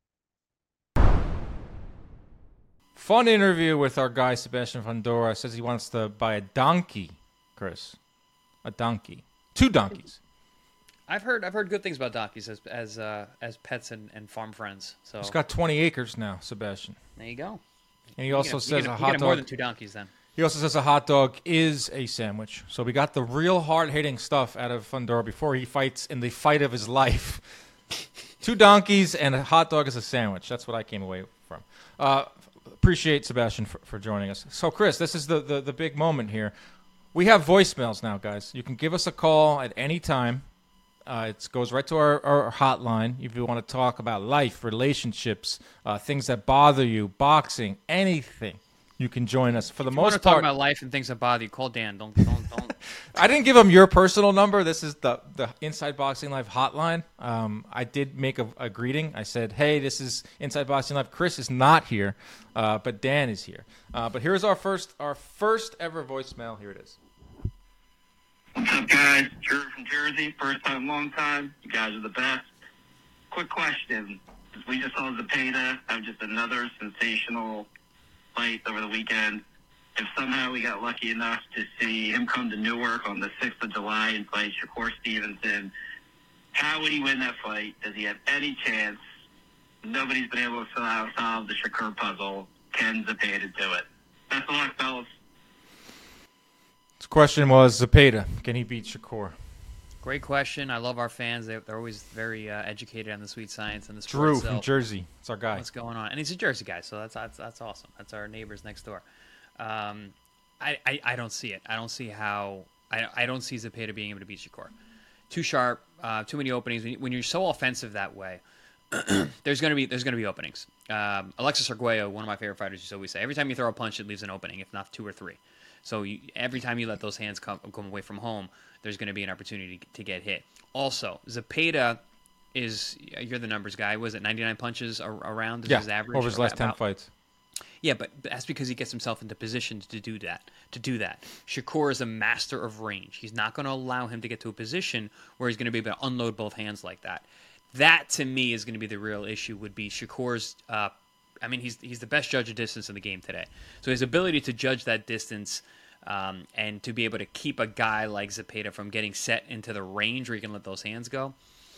Fun interview with our guy, Sebastian Fundora. Says he wants to buy a donkey, Chris. A donkey. Two donkeys.
I've heard I've heard good things about donkeys as as uh, as pets and, and farm friends. So
he's got twenty acres now, Sebastian.
There you go.
And he also
gonna,
says
gonna,
a hot dog.
More than two donkeys then.
He also says a hot dog is a sandwich. So we got the real hard-hitting stuff out of Fundora before he fights in the fight of his life. Two donkeys and a hot dog is a sandwich. That's what I came away from. Uh, appreciate Sebastian for, for joining us. So, Chris, this is the, the, the big moment here. We have voicemails now, guys. You can give us a call at any time. Uh, it goes right to our, our hotline. If you want to talk about life, relationships, uh, things that bother you, boxing, anything, you can join us. For the
if
most
you want to
part,
talk about life and things that bother you, call Dan. Don't don't don't.
I didn't give him your personal number. This is the the Inside Boxing Live hotline. Um, I did make a, a greeting. I said, "Hey, this is Inside Boxing Live. Chris is not here, uh, but Dan is here." Uh, but here's our first our first ever voicemail. Here it is.
What's up, guys? Drew from Jersey. First time, long time. You guys are the best. Quick question. We just saw Zepeda have just another sensational fight over the weekend. If somehow we got lucky enough to see him come to Newark on the sixth of July and fight Shakur Stevenson, how would he win that fight? Does he have any chance? Nobody's been able to solve, solve the Shakur puzzle. Can Zepeda do it? Best of luck, fellas.
His question was, Zepeda, can he beat Shakur?
Great question. I love our fans. They're, they're always very uh, educated on the sweet science and the sport
Drew
itself.
from Jersey. It's our guy.
What's going on? And he's a Jersey guy, so that's that's, that's awesome. That's our neighbors next door. Um, I, I, I don't see it. I don't see how I, – I don't see Zepeda being able to beat Shakur. Too sharp, uh, too many openings. When, you, when you're so offensive that way, there's going to be there's going to be openings. Um, Alexis Arguello, one of my favorite fighters, used to always say, every time you throw a punch, it leaves an opening, if not two or three. So you, every time you let those hands come, come away from home, there's going to be an opportunity to get hit. Also, Zepeda is – you're the numbers guy. Was it ninety-nine punches around is
yeah,
his average?
over his last ten fights.
Yeah, but that's because he gets himself into position to do that. To do that, Shakur is a master of range. He's not going to allow him to get to a position where he's going to be able to unload both hands like that. That to me is going to be the real issue. Would be Shakur's. Uh, I mean, he's he's the best judge of distance in the game today. So his ability to judge that distance um, and to be able to keep a guy like Zepeda from getting set into the range where he can let those hands go.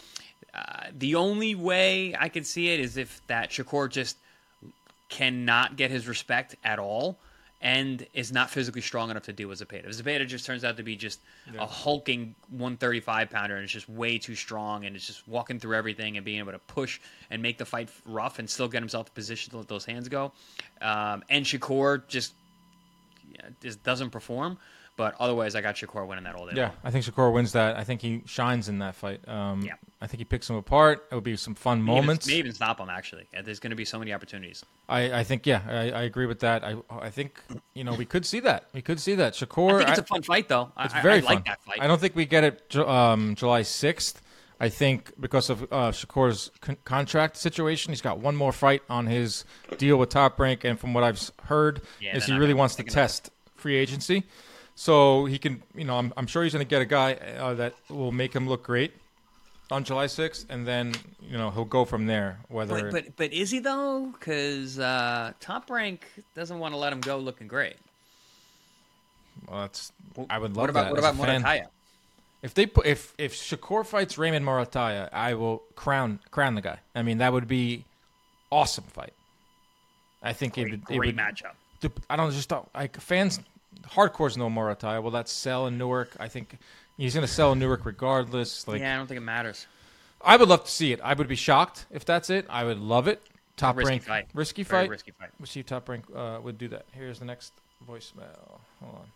Uh, the only way I could see it is if that Shakur just cannot get his respect at all and is not physically strong enough to deal with Zepeda. If Zepeda just turns out to be just yeah. a hulking one thirty-five pounder and it's just way too strong and it's just walking through everything and being able to push and make the fight rough and still get himself in position to let those hands go. Um, and Shakur just, yeah, just doesn't perform. But otherwise, I got Shakur winning that all day
Yeah,
long.
I think Shakur wins that. I think he shines in that fight. Um,
yeah.
I think he picks him apart. It would be some fun
may
moments.
Even, may even stop him, actually. There's going to be so many opportunities.
I, I think, yeah, I, I agree with that. I I think, you know, we could see that. We could see that. Shakur.
I think it's
I,
a fun fight, though.
It's
I,
very
I
fun.
like that fight.
I don't think we get it um, July sixth. I think because of uh, Shakur's con- contract situation, he's got one more fight on his deal with Top Rank. And from what I've heard,
yeah,
is he really wants to
enough.
test free agency. So he can, you know, I'm, I'm sure he's going to get a guy uh, that will make him look great on July sixth, and then, you know, he'll go from there. Whether,
but but, but is he though? Because uh, Top Rank doesn't want to let him go looking great.
Well, that's I would love
what about,
that.
What about
fan.
Morataya?
If they put if if Shakur fights Raymond Morataya, I will crown crown the guy. I mean, that would be awesome fight. I think
Great,
it would.
great
it would,
matchup.
I don't just don't, like fans. Hardcore's no Morotai. Will that sell in Newark? I think he's going to sell in Newark regardless. Like,
yeah, I don't think it matters.
I would love to see it. I would be shocked if that's it. I would love it. Top
risky
rank,
fight.
risky
Very
fight.
risky fight.
We'll see if Top Rank uh, would do that. Here's the next voicemail. Hold on.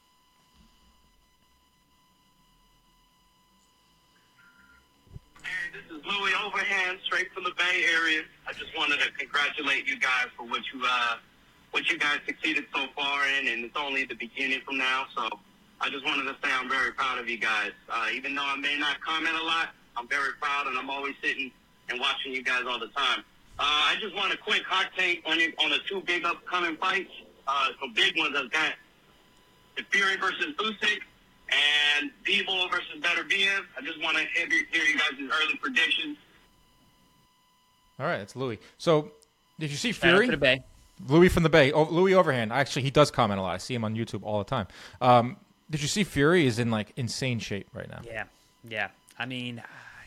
Hey, this is Louis Overhand, straight from the Bay Area. I just wanted to congratulate you guys for what you uh, what you guys succeeded so far in, and it's only the beginning from now. So I just wanted to say I'm very proud of you guys. Uh, even though I may not comment a lot, I'm very proud, and I'm always sitting and watching you guys all the time. Uh, I just want a quick hot take on your, on the two big upcoming fights. Uh, some big ones I've got: the Fury versus Usyk and Bivol versus Beterbiev. I just want to hear, hear you guys' early predictions.
All right, it's Louis. So, did you see
Shout out
Fury?
to the Bay.
Louis from the Bay. Oh, Louis Overhand. Actually, he does comment a lot. I see him on YouTube all the time. Um, did you see Fury is in like insane shape right now?
Yeah, yeah. I mean,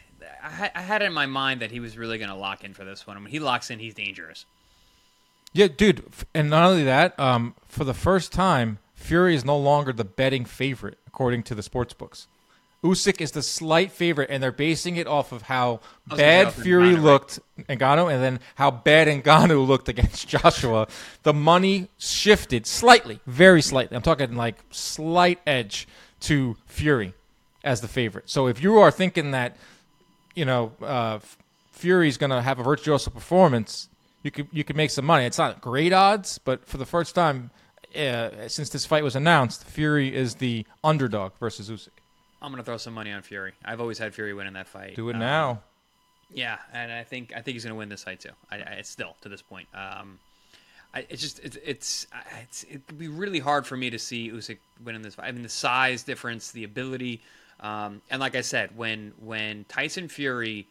I, I had it in my mind that he was really going to lock in for this one. When he locks in, he's dangerous.
Yeah, dude. f- And not only that, um, for the first time, Fury is no longer the betting favorite according to the sports books. Usyk is the slight favorite, and they're basing it off of how
I was
bad
gonna say
Fury
Ngannou, right?
looked, Ngannou, and then how bad Ngannou looked against Joshua. The money shifted slightly, very slightly. I'm talking like slight edge to Fury as the favorite. So if you are thinking that, you know, uh, Fury's going to have a virtuoso performance, you could you could make some money. It's not great odds, but for the first time uh, since this fight was announced, Fury is the underdog versus Usyk.
I'm going to throw some money on Fury. I've always had Fury win in that fight.
Do it
Um,
now.
Yeah, and I think I think he's going to win this fight too. I, I it's still to this point. Um, I, it's just it's it's I- it's it'd be really hard for me to see Usyk winning this fight. I mean, the size difference, the ability, um, and like I said, when when Tyson Fury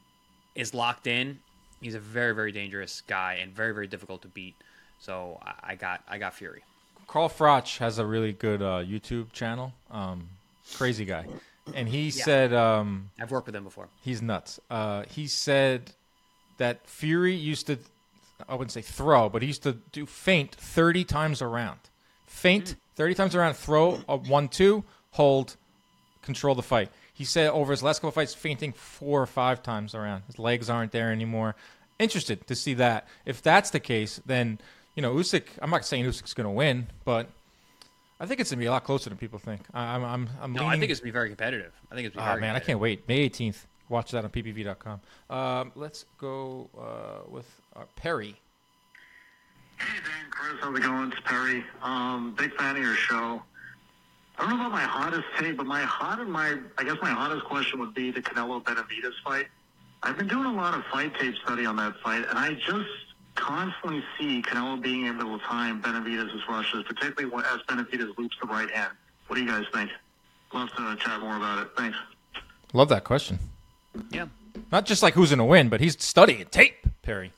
is locked in, he's a very very dangerous guy and very very difficult to beat. So I, I got I got Fury.
Carl Froch has a really good uh, YouTube channel. Um, crazy guy. And he said um,
I've worked with him before.
he's nuts. Uh, he said that Fury used to, I wouldn't say throw, but he used to do feint thirty times around. Feint thirty times around, throw a one two, hold, control the fight. He said over his last couple of fights, feinting four or five times around. His legs aren't there anymore. Interested to see that. If that's the case, then, you know, Usyk, I'm not saying Usyk's going to win, but I think it's going to be a lot closer than people think. I- I'm, I'm, I'm
No,
leaning.
I think it's going to be very competitive. I think it's going to be
Oh,
very
man, I
competitive.
can't wait. May eighteenth. Watch that on P P V dot com. Um, let's go uh, with uh, Perry.
Hey, Dan, Chris, how's it going? It's Perry. Um, big fan of your show. I don't know about my hottest take, but my hot and my, I guess my hottest question would be the Canelo Benavidez fight. I've been doing a lot of fight tape study on that fight, and I just constantly see Canelo being able to time Benavidez' rushes, particularly when- as Benavidez loops the right hand. What do you guys think? Love to chat more about it. Thanks.
Love that question.
Yeah.
Not just like who's going to win, but he's studying tape, Perry.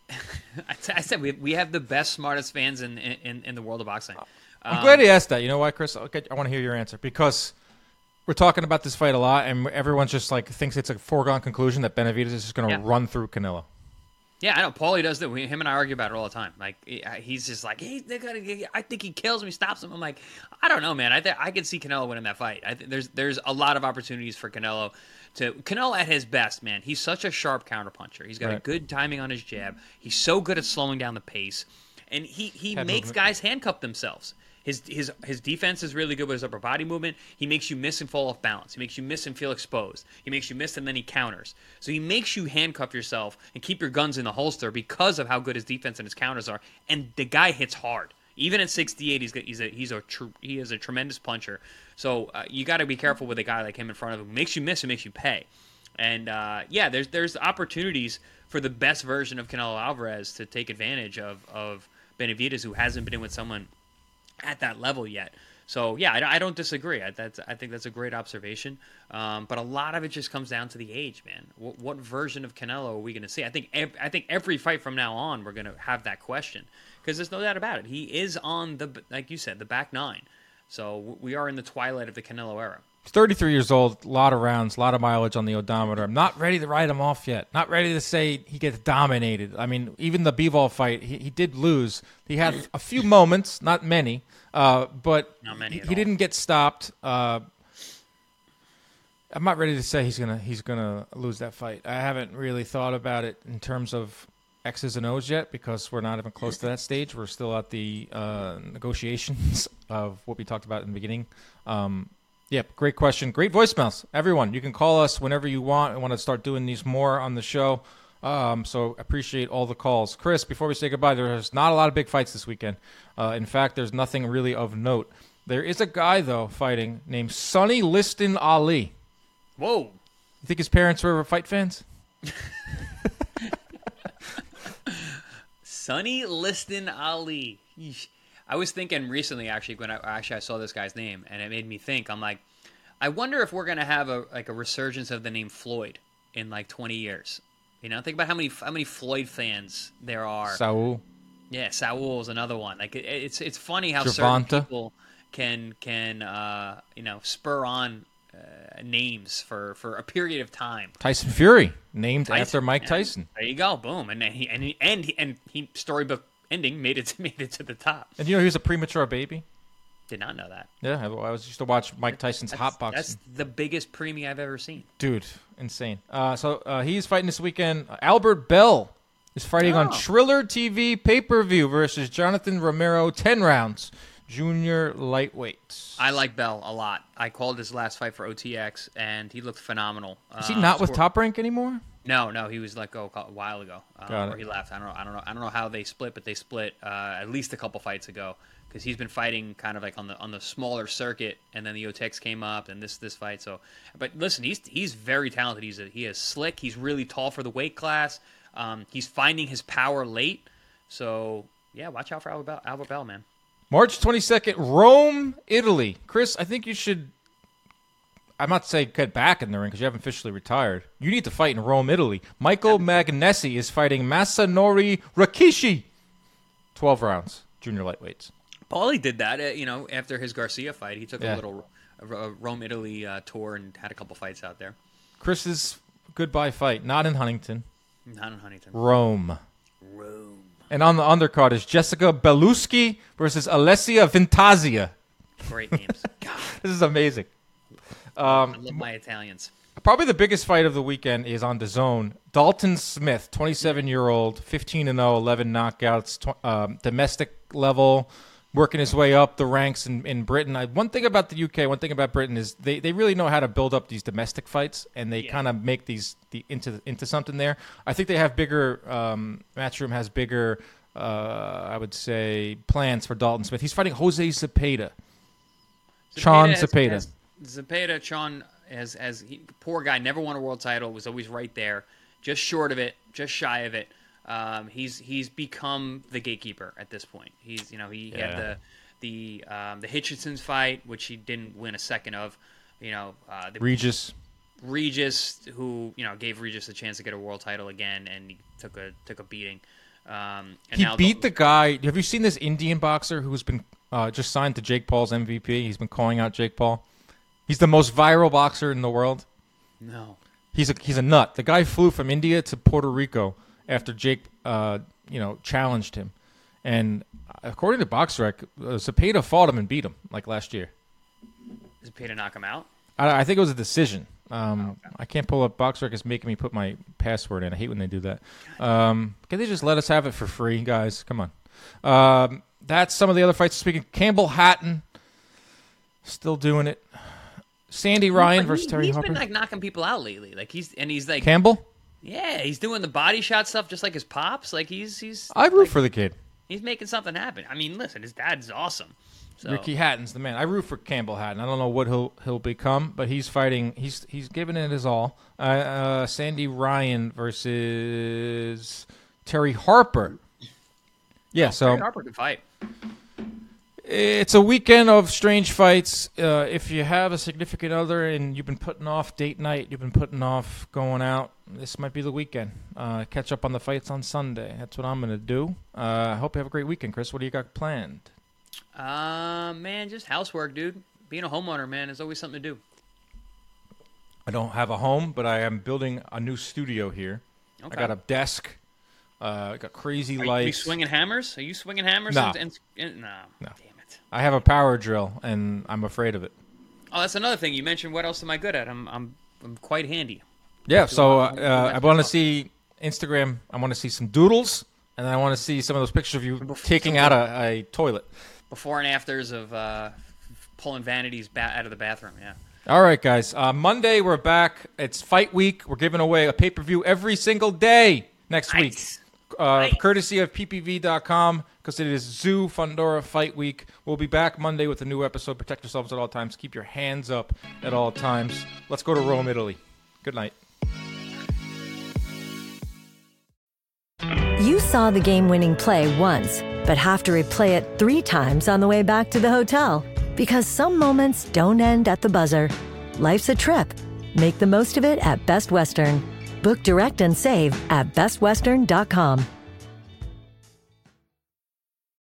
I, t- I said we we have the best, smartest fans in in, in the world of boxing.
I'm
Um,
glad he asked that. You know why, Chris? Okay, I want to hear your answer because we're talking about this fight a lot, and everyone's just like thinks it's a foregone conclusion that Benavidez is just going to
Yeah.
run through Canelo.
Yeah, I know. Paulie does that. We, him and I argue about it all the time. Like he- he's just like, hey, they gotta get, I think he kills him. He stops him. I'm like, I don't know, man. I th- I could see Canelo winning that fight. I th- there's there's a lot of opportunities for Canelo to Canelo at his best, man. He's such a sharp counterpuncher. He's got a
Right.
good timing on his jab. He's so good at slowing down the pace, and he he
Head
makes
movement.
guys handcuff themselves. His his his defense is really good with his upper body movement. He makes you miss and fall off balance. He makes you miss and feel exposed. He makes you miss and then he counters. So he makes you handcuff yourself and keep your guns in the holster because of how good his defense and his counters are. And the guy hits hard. Even at sixty-eight, he's got, he's a he's a tr- he is a tremendous puncher. So uh, you got to be careful with a guy like him in front of him. Makes you miss and makes you pay. And uh, yeah, there's there's opportunities for the best version of Canelo Alvarez to take advantage of of Benavidez, who hasn't been in with someone at that level yet. So yeah, I, I don't disagree. I, that's, I think that's a great observation. Um, but a lot of it just comes down to the age, man. What, what version of Canelo are we going to see? I think ev- I think every fight from now on we're going to have that question because there's no doubt about it. He is on the, like you said, the back nine. So w- we are in the twilight of the Canelo era.
thirty-three years old, a lot of rounds, a lot of mileage on the odometer. I'm not ready to write him off yet. Not ready to say he gets dominated. I mean, even the Bivol fight, he, he did lose. He had a few moments, not many, uh, but
Not many
he,
at
he
all.
didn't get stopped. Uh, I'm not ready to say he's gonna he's gonna lose that fight. I haven't really thought about it in terms of X's and O's yet because we're not even close to that stage. We're still at the uh, negotiations of what we talked about in the beginning. Um, Yep, great question. Great voicemails. Everyone, you can call us whenever you want. I want to start doing these more on the show. Um, so appreciate all the calls. Chris, before we say goodbye, there's not a lot of big fights this weekend. Uh, in fact, there's nothing really of note. There is a guy, though, fighting named Sonny Liston Ali.
Whoa.
You think his parents were fight fans?
Sonny Liston Ali. Yeesh. I was thinking recently, actually, when I actually I saw this guy's name, and it made me think. I'm like, I wonder if we're gonna have a like a resurgence of the name Floyd in like twenty years. You know, think about how many how many Floyd fans there are.
Saul.
Yeah, Saul is another one. Like it, it's it's funny how
Gervonta.
certain people can can uh, you know spur on uh, names for, for a period of time.
Tyson Fury, named
Tyson,
after Mike
yeah.
Tyson.
There you go, boom, and then he and he and he, and he storybook ending made it to, made it to the top.
And you know he was a premature baby?
Did not know that.
Yeah, I, I was used to watch Mike Tyson's
That's,
hot boxing.
that's the biggest preemie I've ever seen.
Dude, insane. Uh, so uh, he's fighting this weekend. Albert Bell is fighting on
Oh.
Triller T V pay-per-view versus Jonathan Romero, ten rounds, junior lightweight.
I like Bell a lot. I called his last fight for O T X, and he looked phenomenal.
Is he
Uh,
not with
scored-
Top Rank anymore?
No, no, he was let go a while ago, uh,
Got
or
it.
he left. I don't know. I don't know. I don't know how they split, but they split uh, at least a couple fights ago because he's been fighting kind of like on the on the smaller circuit, and then the O T X came up, and this this fight. So, but listen, he's he's very talented. He's a, he is slick. He's really tall for the weight class. Um, he's finding his power late. So yeah, watch out for Albert Bell, Albert Bell, man.
March twenty-second, Rome, Italy. Chris, I think you should, I'm not saying get back in the ring because you haven't officially retired. You need to fight in Rome, Italy. Michael Magnesi is fighting Masanori Rikishi. twelve rounds, junior lightweights.
Paulie did that, uh, you know, after his Garcia fight. He took
Yeah.
a little uh, Rome, Italy uh, tour and had a couple fights out there.
Chris's goodbye fight, not in Huntington,
Not in Huntington.
Rome.
Rome.
And on the undercard is Jessica Beluski versus Alessia Vintazia.
Great names. God,
This is amazing.
I love my Italians.
Probably the biggest fight of the weekend is on the zone. Dalton Smith, twenty-seven-year-old, fifteen and oh, eleven knockouts, tw- um, domestic level, working his way up the ranks in, in Britain. I, one thing about the U K, one thing about Britain is they, they really know how to build up these domestic fights, and they
Yeah.
kind of make these the, into into something there. I think they have bigger, um, Matchroom has bigger, uh, I would say, plans for Dalton Smith. He's fighting Jose Zepeda. Sean
has-
Zepeda.
has- Zepeda, Sean, as as he, poor guy, never won a world title. Was always right there, just short of it, just shy of it. Um, he's he's become the gatekeeper at this point. He's you know he
Yeah.
had the the um, the Hitchinson's fight, which he didn't win a second of. You know uh, the
Regis.
Regis, who you know gave Regis a chance to get a world title again, and he took a took a beating. Um, and
He
now
beat the guy. Have you seen this Indian boxer who's been uh, just signed to Jake Paul's M V P? He's been calling out Jake Paul. He's the most viral boxer in the world.
no.
He's a he's a nut. The guy flew from India to Puerto Rico after Jake, uh, you know, challenged him. And according to BoxRec, uh, Zepeda fought him and beat him like last year.
Zepeda knock him out.
I, I think it was a decision. Um, I can't pull up BoxRec. It's making me put my password in. I hate when they do that. Um, can they just let us have it for free, guys? Come on. Um, that's some of the other fights. Speaking, Campbell Hatton, still doing it. Sandy Ryan versus
He-
Terry
He's
Harper.
been like knocking people out lately. Like he's and he's like
Campbell,
yeah, he's doing the body shot stuff just like his pops. Like he's he's
I root
like,
for the kid.
he's making something happen. I mean, listen, his dad's awesome. So
Ricky Hatton's the man. I root for Campbell Hatton. I don't know what he'll he'll become, but he's fighting. He's he's giving it his all. Uh, uh, Sandy Ryan versus Terry Harper. Yeah, so
Terry Harper could fight.
it's a weekend of strange fights. Uh, if you have a significant other and you've been putting off date night, you've been putting off going out, this might be the weekend. Uh, catch up on the fights on Sunday. That's what I'm going to do. Uh, I hope you have a great weekend, Chris. What do you got planned?
Uh, man, just housework, dude. Being a homeowner, man, is always something to do.
I don't have a home, but I am building a new studio here.
Okay.
I got a desk. Uh, I got crazy
Are
lights.
you swinging hammers? Are you swinging hammers?
No.
And, and, and, no.
No.
Damn it.
I have a power drill, and I'm afraid of it.
Oh, that's another thing. You mentioned what else am I good at? I'm I'm I'm quite handy.
Yeah, so uh,
do
uh,
that
I want to
myself.
see Instagram. I want to see some doodles, and then I want to see some of those pictures of you
Bef-
taking out a, a toilet.
Before and afters of uh, pulling vanities ba- out of the bathroom. Yeah.
All right, guys. Uh, Monday, we're back. It's fight week. We're giving away a pay-per-view every single day next
Nice.
week. Uh,
Nice.
Courtesy of P P V dot com, because it is Zoo Fundora Fight Week. We'll be back Monday with a new episode. Protect yourselves at all times. Keep your hands up at all times. Let's go to Rome, Italy. Good night.
You saw the game-winning play once, but have to replay it three times on the way back to the hotel. Because some moments don't end at the buzzer. Life's a trip. Make the most of it at Best Western. Book direct and save at best western dot com.